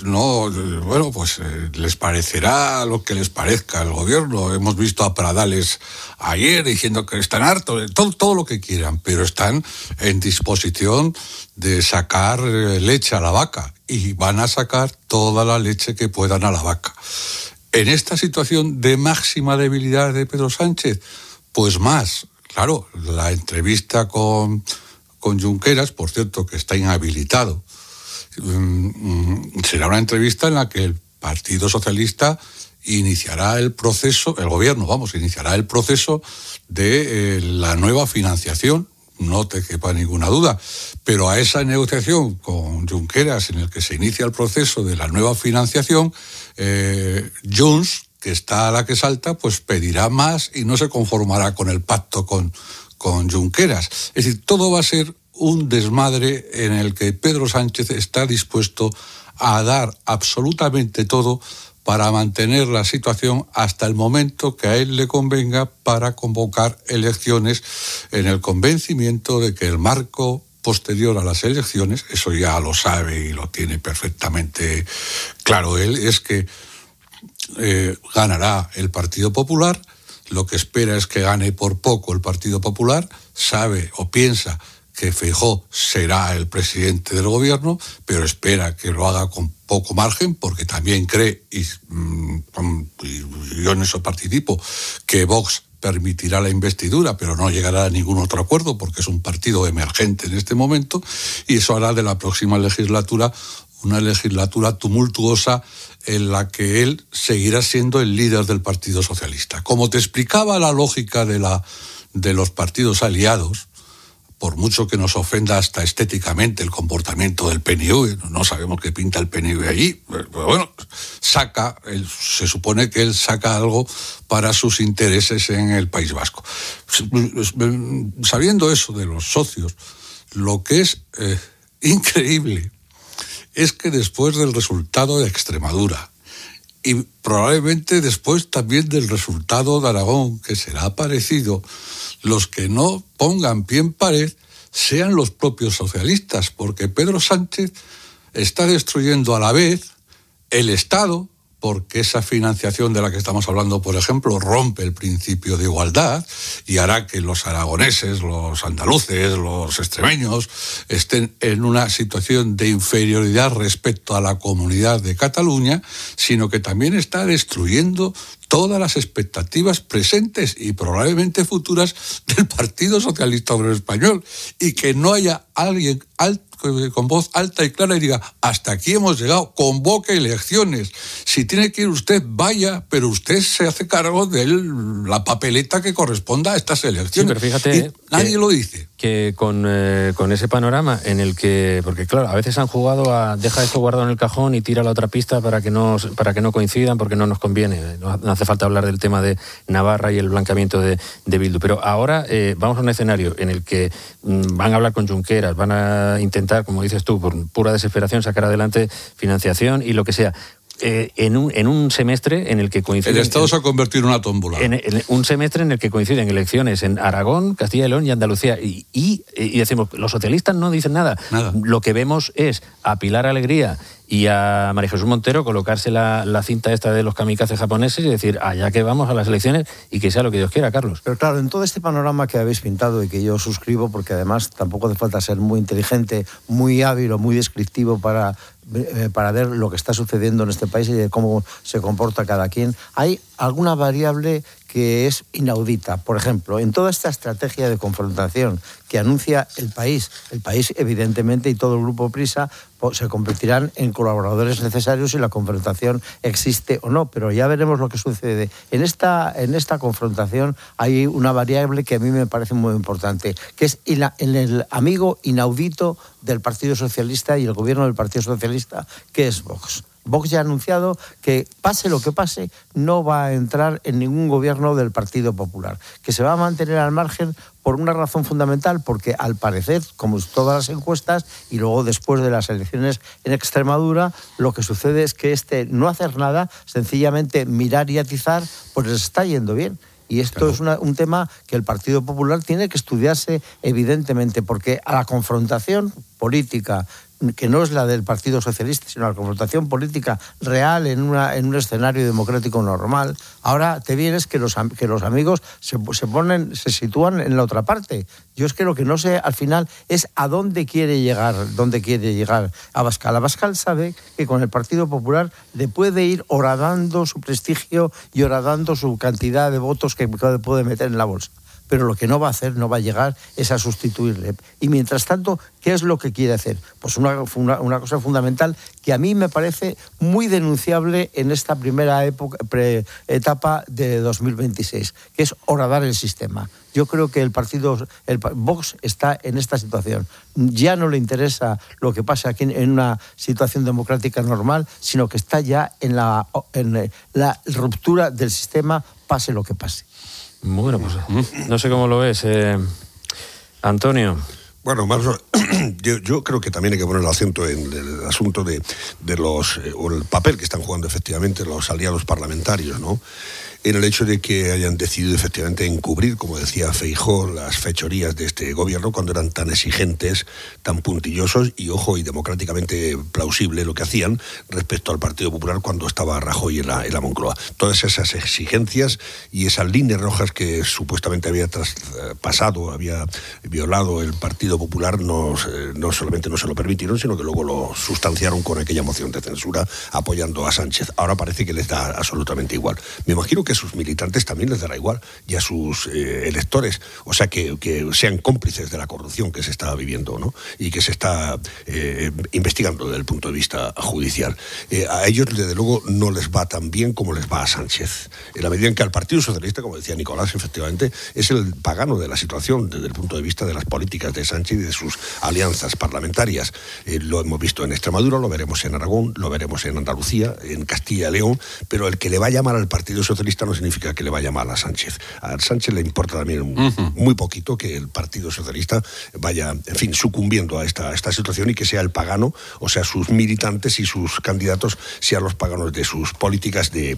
les parecerá lo que les parezca al gobierno. Hemos visto a Pradales ayer diciendo que están hartos, todo lo que quieran, pero están en disposición de sacar leche a la vaca, y van a sacar toda la leche que puedan a la vaca. En esta situación de máxima debilidad de Pedro Sánchez, pues más. Claro, la entrevista con Junqueras, por cierto, que está inhabilitado, será una entrevista en la que el Partido Socialista iniciará el proceso, el gobierno, iniciará el proceso de la nueva financiación, no te quepa ninguna duda, pero a esa negociación con Junqueras, en el que se inicia el proceso de la nueva financiación, Junts, que está a la que salta, pues pedirá más y no se conformará con el pacto con Junqueras. Es decir, todo va a ser un desmadre en el que Pedro Sánchez está dispuesto a dar absolutamente todo para mantener la situación hasta el momento que a él le convenga, para convocar elecciones en el convencimiento de que el marco posterior a las elecciones, eso ya lo sabe y lo tiene perfectamente claro él, es que ganará el Partido Popular. Lo que espera es que gane por poco el Partido Popular, sabe o piensa que Feijóo será el presidente del gobierno, pero espera que lo haga con poco margen, porque también cree, y yo en eso participo, que Vox permitirá la investidura, pero no llegará a ningún otro acuerdo, porque es un partido emergente en este momento, y eso hará de la próxima legislatura una legislatura tumultuosa en la que él seguirá siendo el líder del Partido Socialista. Como te explicaba la lógica de los partidos aliados, por mucho que nos ofenda hasta estéticamente el comportamiento del PNV, no sabemos qué pinta el PNV allí, pero bueno, se supone que él saca algo para sus intereses en el País Vasco. Sabiendo eso de los socios, lo que es increíble es que después del resultado de Extremadura, y probablemente después también del resultado de Aragón, que será parecido, los que no pongan pie en pared sean los propios socialistas, porque Pedro Sánchez está destruyendo a la vez el Estado, porque esa financiación de la que estamos hablando, por ejemplo, rompe el principio de igualdad y hará que los aragoneses, los andaluces, los extremeños estén en una situación de inferioridad respecto a la comunidad de Cataluña, sino que también está destruyendo todas las expectativas presentes y probablemente futuras del Partido Socialista Obrero Español, y que no haya alguien con voz alta y clara y diga, hasta aquí hemos llegado, convoque elecciones. Si tiene que ir usted, vaya, pero usted se hace cargo de la papeleta que corresponda a estas elecciones. Sí, pero fíjate, nadie lo dice. Que con ese panorama en el que, porque claro, a veces han jugado a deja esto guardado en el cajón y tira la otra pista para que no coincidan, porque no nos conviene. No hace falta hablar del tema de Navarra y el blancamiento de Bildu. Pero ahora vamos a un escenario en el que van a hablar con Junqueras, van a intentar, como dices tú, por pura desesperación, sacar adelante financiación y lo que sea. En un semestre en el que coinciden... El Estado se ha convertido en una tómbola. En un semestre en el que coinciden elecciones en Aragón, Castilla y León y Andalucía. Y decimos, los socialistas no dicen nada. Lo que vemos es a Pilar Alegría y a María Jesús Montero colocarse la cinta esta de los kamikazes japoneses y decir, allá que vamos a las elecciones y que sea lo que Dios quiera, Carlos. Pero claro, en todo este panorama que habéis pintado y que yo suscribo, porque además tampoco hace falta ser muy inteligente, muy hábil o muy descriptivo para ver lo que está sucediendo en este país y de cómo se comporta cada quien, hay alguna variable que es inaudita. Por ejemplo, en toda esta estrategia de confrontación que anuncia el país evidentemente y todo el Grupo Prisa se convertirán en colaboradores necesarios si la confrontación existe o no, pero ya veremos lo que sucede. En esta confrontación hay una variable que a mí me parece muy importante, que es el amigo inaudito del Partido Socialista y el gobierno del Partido Socialista, que es Vox. Vox ya ha anunciado que, pase lo que pase, no va a entrar en ningún gobierno del Partido Popular, que se va a mantener al margen por una razón fundamental, porque al parecer, como todas las encuestas, y luego después de las elecciones en Extremadura, lo que sucede es que no hacer nada, sencillamente mirar y atizar, pues les está yendo bien. Y esto es un tema que el Partido Popular tiene que estudiarse evidentemente, porque a la confrontación política, que no es la del Partido Socialista, sino la confrontación política real en un escenario democrático normal, ahora te vienes que los amigos se sitúan en la otra parte. Yo es que lo que no sé al final es a dónde quiere llegar Abascal. Abascal sabe que con el Partido Popular le puede ir horadando su prestigio y horadando su cantidad de votos que puede meter en la bolsa. Pero lo que no va a hacer, no va a llegar, es a sustituirle. Y mientras tanto, ¿qué es lo que quiere hacer? Pues una cosa fundamental que a mí me parece muy denunciable en esta primera etapa de 2026, que es horadar el sistema. Yo creo que el Vox está en esta situación. Ya no le interesa lo que pasa aquí en una situación democrática normal, sino que está ya en la ruptura del sistema, pase lo que pase. Bueno, pues no sé cómo lo ves, Antonio. Bueno, yo creo que también hay que poner el acento en el asunto de o el papel que están jugando efectivamente los aliados parlamentarios, ¿no? En el hecho de que hayan decidido efectivamente encubrir, como decía Feijóo, las fechorías de este gobierno cuando eran tan exigentes, tan puntillosos y, ojo, y democráticamente plausible lo que hacían respecto al Partido Popular cuando estaba Rajoy en la Moncloa. Todas esas exigencias y esas líneas rojas que supuestamente había traspasado, había violado el Partido Popular, no solamente no se lo permitieron, sino que luego lo sustanciaron con aquella moción de censura apoyando a Sánchez. Ahora parece que les da absolutamente igual. Me imagino que a sus militantes también les dará igual, y a sus electores, o sea, que sean cómplices de la corrupción que se está viviendo, ¿no? Y que se está investigando desde el punto de vista judicial. A ellos, desde luego, no les va tan bien como les va a Sánchez. En la medida en que al Partido Socialista, como decía Nicolás, efectivamente, es el pagano de la situación desde el punto de vista de las políticas de Sánchez y de sus alianzas parlamentarias. Lo hemos visto en Extremadura, lo veremos en Aragón, lo veremos en Andalucía, en Castilla y León, pero el que le va a llamar al Partido Socialista no significa que le vaya mal a Sánchez. A Sánchez le importa también muy poquito que el Partido Socialista vaya, en fin, sucumbiendo a esta situación y que sea el pagano, o sea, sus militantes y sus candidatos sean los paganos de sus políticas de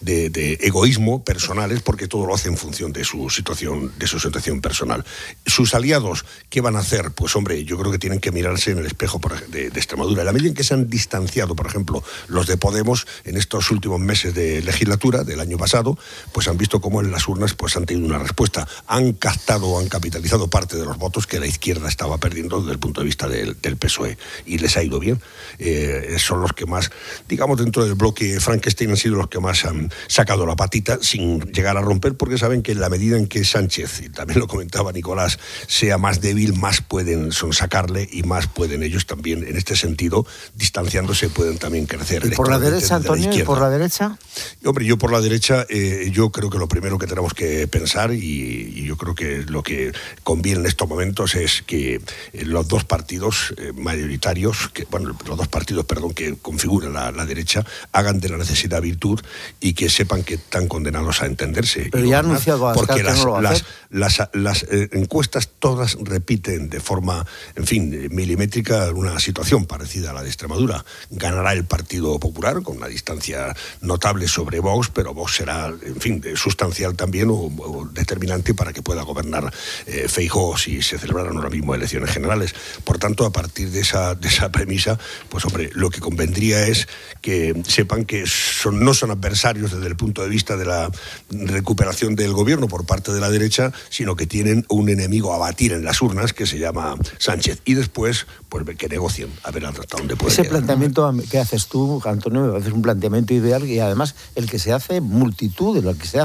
egoísmo personales, porque todo lo hace en función de su situación personal. Sus aliados, ¿qué van a hacer? Pues hombre, yo creo que tienen que mirarse en el espejo de Extremadura. En la medida en que se han distanciado, por ejemplo, los de Podemos en estos últimos meses de legislatura del año pasado, Parlamento, pues han visto cómo en las urnas pues han tenido una respuesta. Han captado o han capitalizado parte de los votos que la izquierda estaba perdiendo desde el punto de vista del PSOE, y les ha ido bien. Son los que más, digamos, dentro del bloque Frankenstein han sido los que más han sacado la patita sin llegar a romper, porque saben que en la medida en que Sánchez, y también lo comentaba Nicolás, sea más débil, más pueden sacarle y más pueden ellos también, en este sentido, distanciándose, pueden también crecer. ¿Y por la derecha, Antonio? ¿Y por la derecha? Hombre, yo por la derecha, yo creo que lo primero que tenemos que pensar, y yo creo que lo que conviene en estos momentos es que los dos partidos mayoritarios, los dos partidos que configuran la derecha, hagan de la necesidad virtud y que sepan que están condenados a entenderse. Pero ya ha anunciado porque que no lo va a hacer. las encuestas todas repiten de forma, en fin, milimétrica una situación parecida a la de Extremadura. Ganará el Partido Popular con una distancia notable sobre Vox, pero Vox será, en fin, sustancial también o determinante para que pueda gobernar Feijóo si se celebraran ahora mismo elecciones generales. Por tanto, a partir de esa premisa, pues hombre, lo que convendría es que sepan que no son adversarios desde el punto de vista de la recuperación del gobierno por parte de la derecha, sino que tienen un enemigo a batir en las urnas que se llama Sánchez. Y después, pues que negocien, a ver hasta dónde pueden llegar. Planteamiento que haces tú, Antonio, me parece un planteamiento ideal, y además el que se hace multitud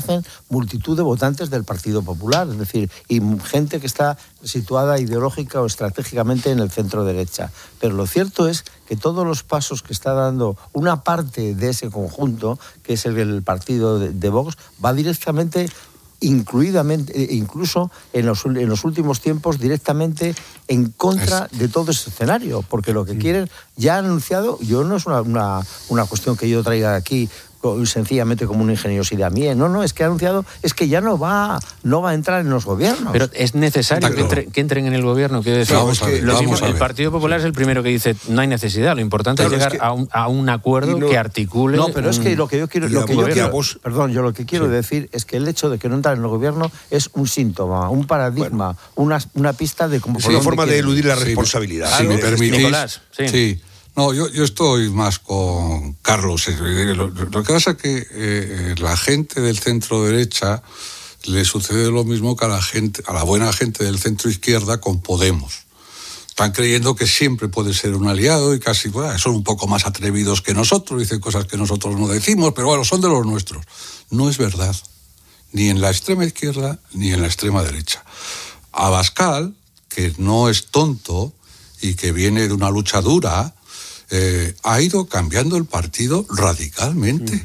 de votantes del Partido Popular, es decir, y gente que está situada ideológica o estratégicamente en el centro derecha. Pero lo cierto es que todos los pasos que está dando una parte de ese conjunto, que es el partido de Vox, va directamente, incluso en los últimos tiempos, directamente en contra de todo ese escenario, porque lo que quieren, ya han anunciado, no es una cuestión que yo traiga aquí sencillamente como una ingeniosidad mía, no, es que ha anunciado, es que ya no va a entrar en los gobiernos. Pero es necesario que entren en el gobierno. El Partido Popular es el primero que dice no hay necesidad, lo importante es llegar a un acuerdo que articule. No, pero es que lo que yo quiero decir es que el hecho de que no entren en el gobierno es un síntoma, un paradigma, una pista de cómo... una forma de eludir la responsabilidad. Si me permitís. Nicolás, sí. No, yo estoy más con Carlos. Lo que pasa es que la gente del centro derecha le sucede lo mismo que a la buena gente del centro izquierda con Podemos. Están creyendo que siempre puede ser un aliado y casi son un poco más atrevidos que nosotros, dicen cosas que nosotros no decimos, pero bueno, son de los nuestros. No es verdad, ni en la extrema izquierda ni en la extrema derecha. Abascal, que no es tonto y que viene de una lucha dura, ha ido cambiando el partido radicalmente.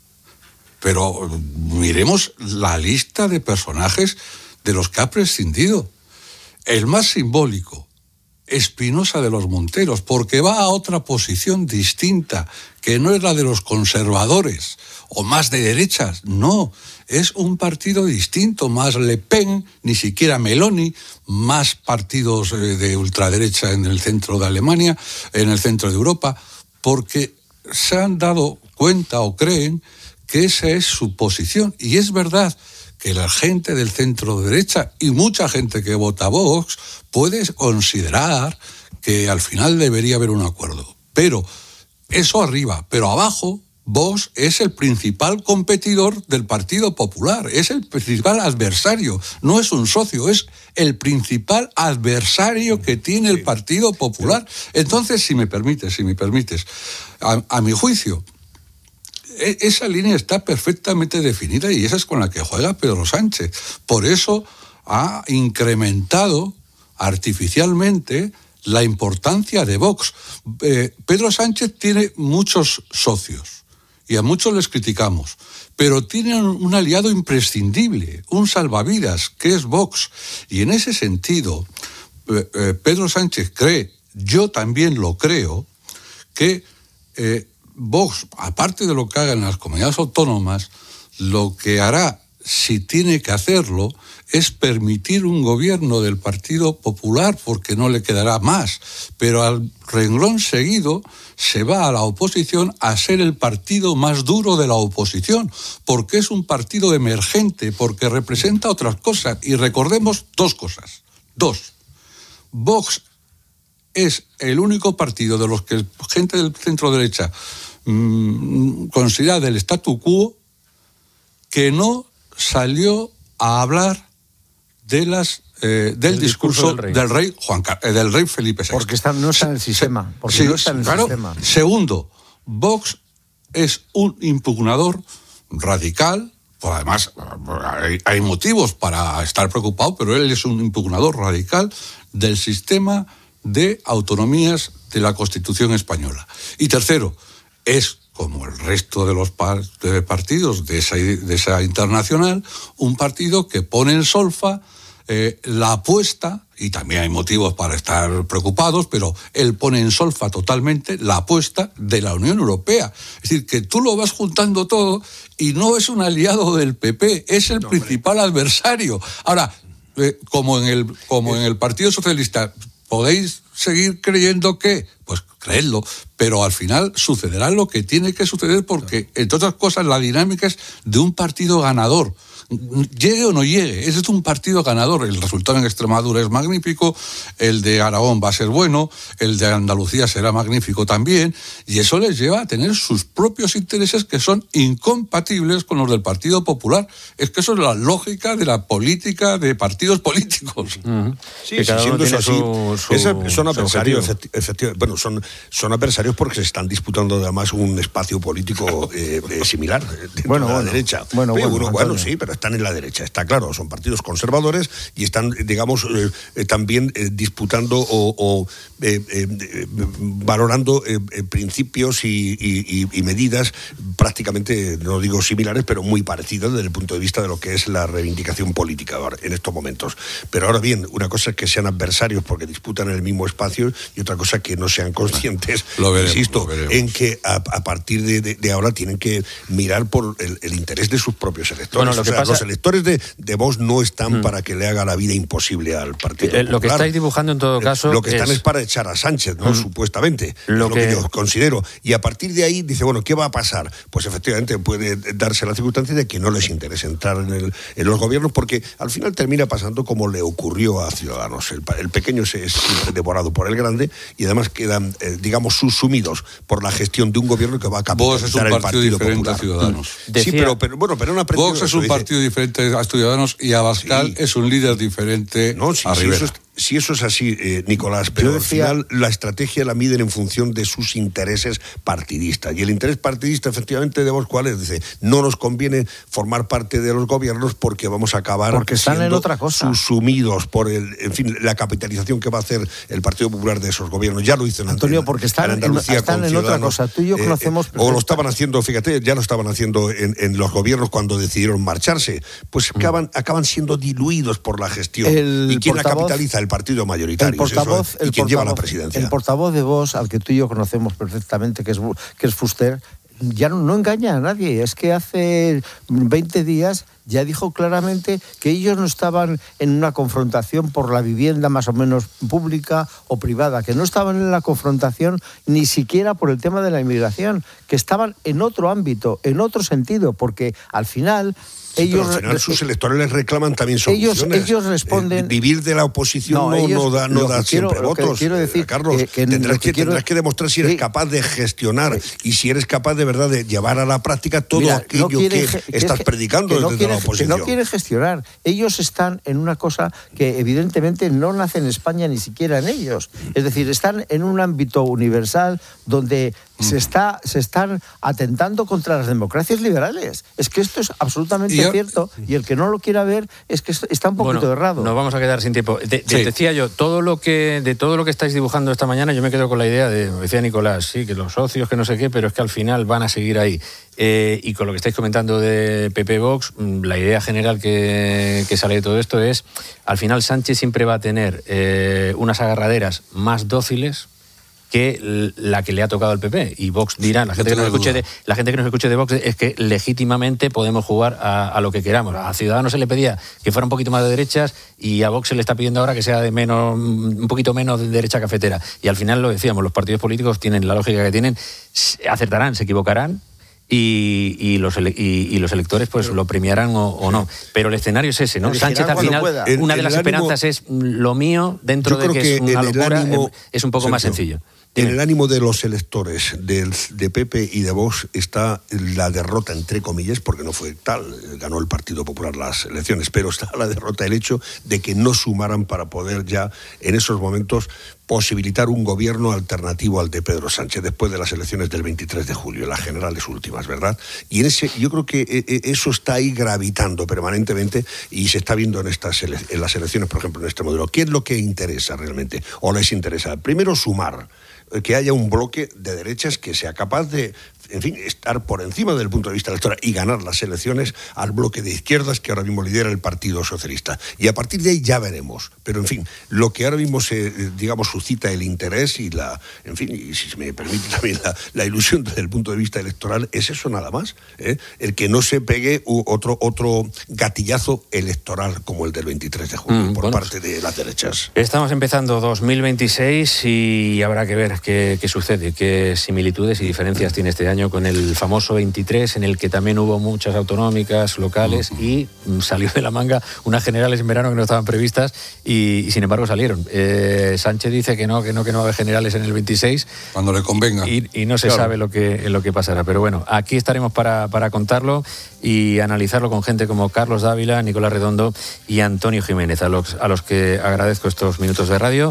Pero miremos la lista de personajes de los que ha prescindido. El más simbólico, Espinosa de los Monteros, porque va a otra posición distinta, que no es la de los conservadores o más de derechas, no, es un partido distinto, más Le Pen, ni siquiera Meloni, más partidos de ultraderecha en el centro de Alemania, en el centro de Europa, porque se han dado cuenta o creen que esa es su posición. Y es verdad que la gente del centro derecha y mucha gente que vota Vox puede considerar que al final debería haber un acuerdo. Pero eso arriba, pero abajo, Vox es el principal competidor del Partido Popular, es el principal adversario, no es un socio, es el principal adversario que tiene el Partido Popular. Entonces, si me permites, a mi juicio, esa línea está perfectamente definida y esa es con la que juega Pedro Sánchez. Por eso ha incrementado artificialmente la importancia de Vox. Pedro Sánchez tiene muchos socios y a muchos les criticamos, pero tiene un aliado imprescindible, un salvavidas, que es Vox. Y en ese sentido, Pedro Sánchez cree, yo también lo creo, que Vox, aparte de lo que haga en las comunidades autónomas, lo que hará, si tiene que hacerlo, es permitir un gobierno del Partido Popular, porque no le quedará más. Pero al renglón seguido se va a la oposición a ser el partido más duro de la oposición, porque es un partido emergente, porque representa otras cosas. Y recordemos dos cosas. Vox es el único partido de los que gente del centro derecha considera del statu quo que no salió a hablar de del discurso del rey Felipe VI. Porque no está en el sistema. Segundo, Vox es un impugnador radical. Pues además, hay motivos para estar preocupado, pero él es un impugnador radical del sistema de autonomías de la Constitución española. Y tercero, es, como el resto de los partidos de esa internacional, un partido que pone en solfa la apuesta, y también hay motivos para estar preocupados, pero él pone en solfa totalmente la apuesta de la Unión Europea. Es decir, que tú lo vas juntando todo y no es un aliado del PP, es el principal adversario. Ahora, como en el Partido Socialista, ¿podéis seguir creyendo que? Pues creedlo, pero al final sucederá lo que tiene que suceder porque, entre otras cosas, la dinámica es de un partido ganador. Llegue o no llegue, ese es un partido ganador. El resultado en Extremadura es magnífico, el de Aragón va a ser bueno, el de Andalucía será magnífico también, y eso les lleva a tener sus propios intereses que son incompatibles con los del Partido Popular. Es que eso es la lógica de la política de partidos políticos. Sí, siendo eso así, son adversarios, efectivamente. Bueno, son adversarios porque se están disputando además un espacio político similar dentro de la derecha. Bueno, sí, pero están en la derecha, está claro, son partidos conservadores y están, digamos, también disputando o valorando principios y medidas prácticamente, no digo similares, pero muy parecidas desde el punto de vista de lo que es la reivindicación política en estos momentos. Pero ahora bien, una cosa es que sean adversarios porque disputan en el mismo espacio y otra cosa que no sean conscientes, insisto, en que a partir de ahora tienen que mirar por el interés de sus propios electores. Los electores de Vox no están para que le haga la vida imposible al Partido Popular. Lo que estáis dibujando en todo caso lo que están es para echar a Sánchez, ¿no? Supuestamente, lo que yo considero. Y a partir de ahí dice, bueno, ¿qué va a pasar? Pues efectivamente puede darse la circunstancia de que no les interese entrar en los gobiernos, porque al final termina pasando como le ocurrió a Ciudadanos. El pequeño es devorado por el grande y además quedan, digamos, subsumidos por la gestión de un gobierno que va a capitalizar el Partido Popular. Ciudadanos. Sí, pero han aprendido. Vox es un partido diferente a Ciudadanos y Abascal es un líder diferente a Rivera. Si eso es así, Nicolás, pero al final la estrategia la miden en función de sus intereses partidistas. Y el interés partidista, efectivamente, de Vox, ¿cuál es? Dice, no nos conviene formar parte de los gobiernos porque vamos a acabar porque están siendo en otra cosa. Subsumidos por la capitalización que va a hacer el Partido Popular de esos gobiernos. Ya lo hizo en Antonio, porque están en otra cosa. Tú y yo conocemos... o lo estaban haciendo, fíjate, ya lo estaban haciendo en los gobiernos cuando decidieron marcharse. Pues acaban siendo diluidos por la gestión. ¿Y quién la capitaliza? El partido mayoritario, y quien lleva la presidencia. El portavoz de Vox, al que tú y yo conocemos perfectamente, que es Fuster, ya no engaña a nadie. Es que hace 20 días ya dijo claramente que ellos no estaban en una confrontación por la vivienda más o menos pública o privada, que no estaban en la confrontación ni siquiera por el tema de la inmigración, que estaban en otro ámbito, en otro sentido, porque al final... Pero al final sus electores les reclaman también soluciones. Ellos responden... vivir de la oposición no da siempre votos. Quiero decir, Carlos, tendrás que demostrar si eres capaz de gestionar y si eres capaz de verdad de llevar a la práctica todo aquello que estás predicando desde la oposición. Que no quieren gestionar. Ellos están en una cosa que evidentemente no nace en España ni siquiera en ellos. Es decir, están en un ámbito universal donde se están atentando contra las democracias liberales. Es que esto es absolutamente cierto y el que no lo quiera ver es que está un poquito errado. Nos vamos a quedar sin tiempo. Decía yo, de todo lo que estáis dibujando esta mañana, yo me quedo con la idea decía Nicolás, sí, que los socios, que no sé qué, pero es que al final van a seguir ahí. Y con lo que estáis comentando de PP Vox, la idea general que sale de todo esto es, al final Sánchez siempre va a tener unas agarraderas más dóciles que la que le ha tocado al PP. Y Vox dirá, la gente que nos escuche de Vox, es que legítimamente podemos jugar a lo que queramos. A Ciudadanos se le pedía que fuera un poquito más de derechas y a Vox se le está pidiendo ahora que sea un poquito menos de derecha cafetera. Y al final lo decíamos, los partidos políticos tienen la lógica que tienen, acertarán, se equivocarán, y los electores pues lo premiarán o no. Pero el escenario es ese, ¿no? Sánchez al final, una de las esperanzas es lo mío, dentro de que es una locura, es un poco más sencillo. En el ánimo de los electores de PP y de Vox está la derrota, entre comillas, porque no fue tal, ganó el Partido Popular las elecciones, pero está la derrota, el hecho de que no sumaran para poder ya en esos momentos posibilitar un gobierno alternativo al de Pedro Sánchez después de las elecciones del 23 de julio, las generales últimas, ¿verdad? Y yo creo que eso está ahí gravitando permanentemente y se está viendo en las elecciones, por ejemplo, en este modelo. ¿Qué es lo que interesa realmente o les interesa? Primero, sumar, que haya un bloque de derechas que sea capaz de, en fin, estar por encima del punto de vista electoral y ganar las elecciones al bloque de izquierdas que ahora mismo lidera el Partido Socialista. Y a partir de ahí ya veremos. Pero, en fin, lo que ahora mismo suscita el interés y en fin, y si me permite también la ilusión desde el punto de vista electoral, es eso nada más, ¿eh? El que no se pegue otro gatillazo electoral como el del 23 de julio por parte de las derechas. Estamos empezando 2026 y habrá que ver qué sucede, qué similitudes y diferencias tiene este año con el famoso 23, en el que también hubo muchas autonómicas locales y salió de la manga unas generales en verano que no estaban previstas y sin embargo salieron. Sánchez dice que no va a haber generales en el 26. Cuando le convenga. Y no se sabe lo que pasará. Pero bueno, aquí estaremos para contarlo y analizarlo con gente como Carlos Dávila, Nicolás Redondo y Antonio Jiménez, a los que agradezco estos minutos de radio.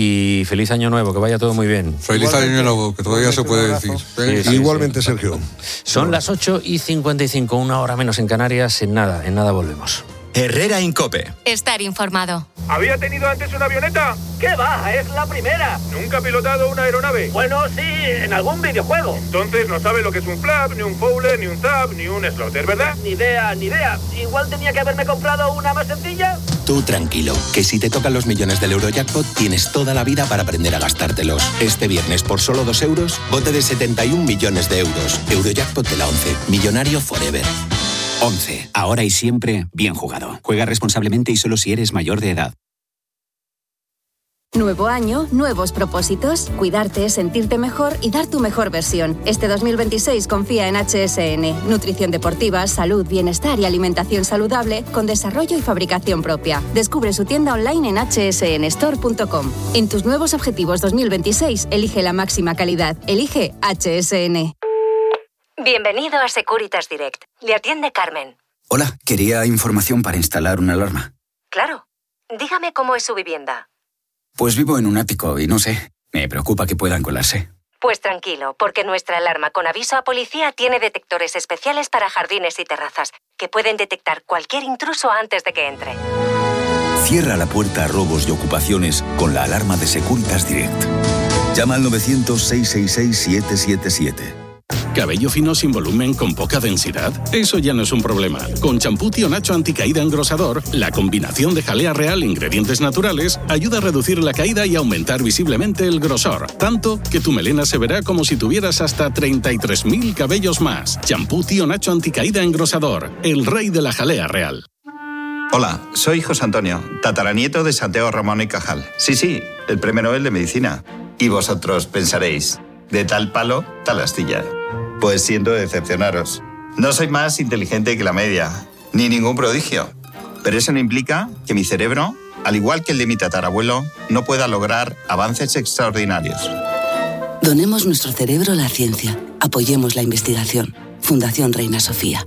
Y feliz año nuevo, que vaya todo muy bien. Feliz año nuevo, que todavía se puede decir. Sí, igualmente, Sergio. Son las 8:55, una hora menos en Canarias. En nada volvemos. Herrera Incope. Estar informado. ¿Había tenido antes una avioneta? ¿Qué va? Es la primera. ¿Nunca ha pilotado una aeronave? Bueno, sí, en algún videojuego. Entonces no sabe lo que es un flap, ni un fowler, ni un zap, ni un slotter, ¿verdad? Ni idea. Igual tenía que haberme comprado una más sencilla. Tú tranquilo, que si te tocan los millones del Eurojackpot tienes toda la vida para aprender a gastártelos. Este viernes, por solo 2 euros, bote de 71 millones de euros. Eurojackpot de la 11. Millonario forever. 11. Ahora y siempre, bien jugado. Juega responsablemente y solo si eres mayor de edad. Nuevo año, nuevos propósitos. Cuidarte, sentirte mejor y dar tu mejor versión. Este 2026 confía en HSN. Nutrición deportiva, salud, bienestar y alimentación saludable con desarrollo y fabricación propia. Descubre su tienda online en hsnstore.com. En tus nuevos objetivos 2026, elige la máxima calidad. Elige HSN. Bienvenido a Securitas Direct. Le atiende Carmen. Hola, quería información para instalar una alarma. Claro. Dígame cómo es su vivienda. Pues vivo en un ático y no sé, me preocupa que puedan colarse. Pues tranquilo, porque nuestra alarma con aviso a policía tiene detectores especiales para jardines y terrazas, que pueden detectar cualquier intruso antes de que entre. Cierra la puerta a robos y ocupaciones con la alarma de Securitas Direct. Llama al 900-666-777. ¿Cabello fino sin volumen con poca densidad? Eso ya no es un problema. Con champú Tío Nacho anticaída engrosador, la combinación de jalea real e ingredientes naturales ayuda a reducir la caída y aumentar visiblemente el grosor. Tanto que tu melena se verá como si tuvieras hasta 33.000 cabellos más. Champú Tío Nacho anticaída engrosador, el rey de la jalea real. Hola, soy José Antonio, tataranieto de Santiago Ramón y Cajal. Sí, el premio Nobel de Medicina. Y vosotros pensaréis, de tal palo, tal astilla. Pues siento decepcionaros. No soy más inteligente que la media, ni ningún prodigio. Pero eso no implica que mi cerebro, al igual que el de mi tatarabuelo, no pueda lograr avances extraordinarios. Donemos nuestro cerebro a la ciencia. Apoyemos la investigación. Fundación Reina Sofía.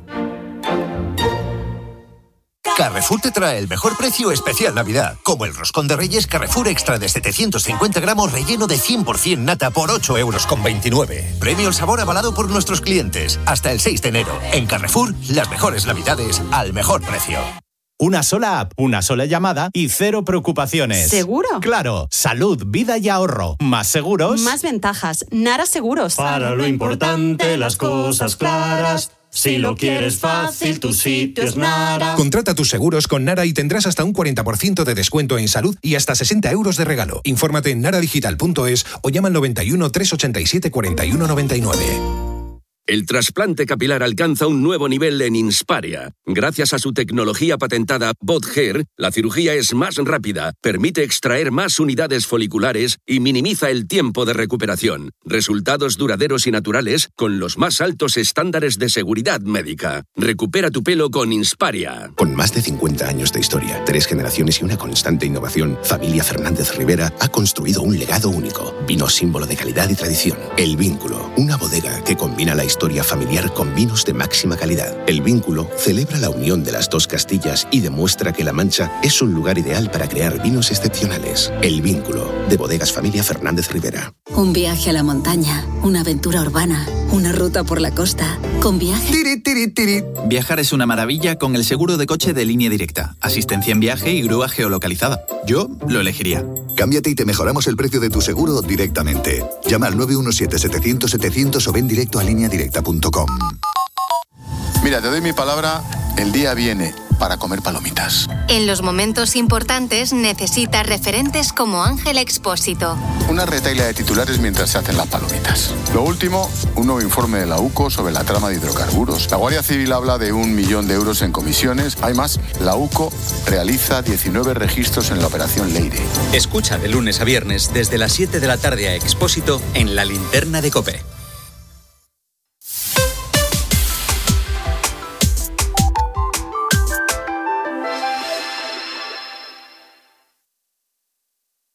Carrefour te trae el mejor precio especial Navidad, como el roscón de Reyes Carrefour Extra de 750 gramos relleno de 100% nata por 8,29 €. Premio al sabor avalado por nuestros clientes. Hasta el 6 de enero. En Carrefour, las mejores Navidades al mejor precio. Una sola app, una sola llamada y 0 preocupaciones. ¿Seguro? Claro. Salud, vida y ahorro. Más seguros. Más ventajas. Nara Seguros. Para lo importante, las cosas claras. Si lo quieres fácil, tu sitio es Nara. Contrata tus seguros con Nara y tendrás hasta un 40% de descuento en salud y hasta 60 € de regalo. Infórmate en naradigital.es o llama al 91 387 4199. El trasplante capilar alcanza un nuevo nivel en Insparia. Gracias a su tecnología patentada BotHair, la cirugía es más rápida, permite extraer más unidades foliculares y minimiza el tiempo de recuperación. Resultados duraderos y naturales con los más altos estándares de seguridad médica. Recupera tu pelo con Insparia. Con más de 50 años de historia, 3 generaciones y una constante innovación, Familia Fernández Rivera ha construido un legado único. Vino símbolo de calidad y tradición. El Vínculo, una bodega que combina la historia familiar con vinos de máxima calidad. El Vínculo celebra la unión de las dos Castillas y demuestra que La Mancha es un lugar ideal para crear vinos excepcionales. El Vínculo, de Bodegas Familia Fernández Rivera. Un viaje a la montaña, una aventura urbana, una ruta por la costa. Con Viaje... Viajar es una maravilla con el seguro de coche de Línea Directa. Asistencia en viaje y grúa geolocalizada. Yo lo elegiría. Cámbiate y te mejoramos el precio de tu seguro directamente. Llama al 917-700-700 o ven directo a lineadirecta.com. Mira, te doy mi palabra, el día viene para comer palomitas. En los momentos importantes necesitas referentes como Ángel Expósito. Una retahíla de titulares mientras se hacen las palomitas. Lo último, un nuevo informe de la UCO sobre la trama de hidrocarburos. La Guardia Civil habla de 1 millón de euros en comisiones. Hay más, la UCO realiza 19 registros en la operación Leire. Escucha de lunes a viernes desde las 7 de la tarde a Expósito en La Linterna de COPE.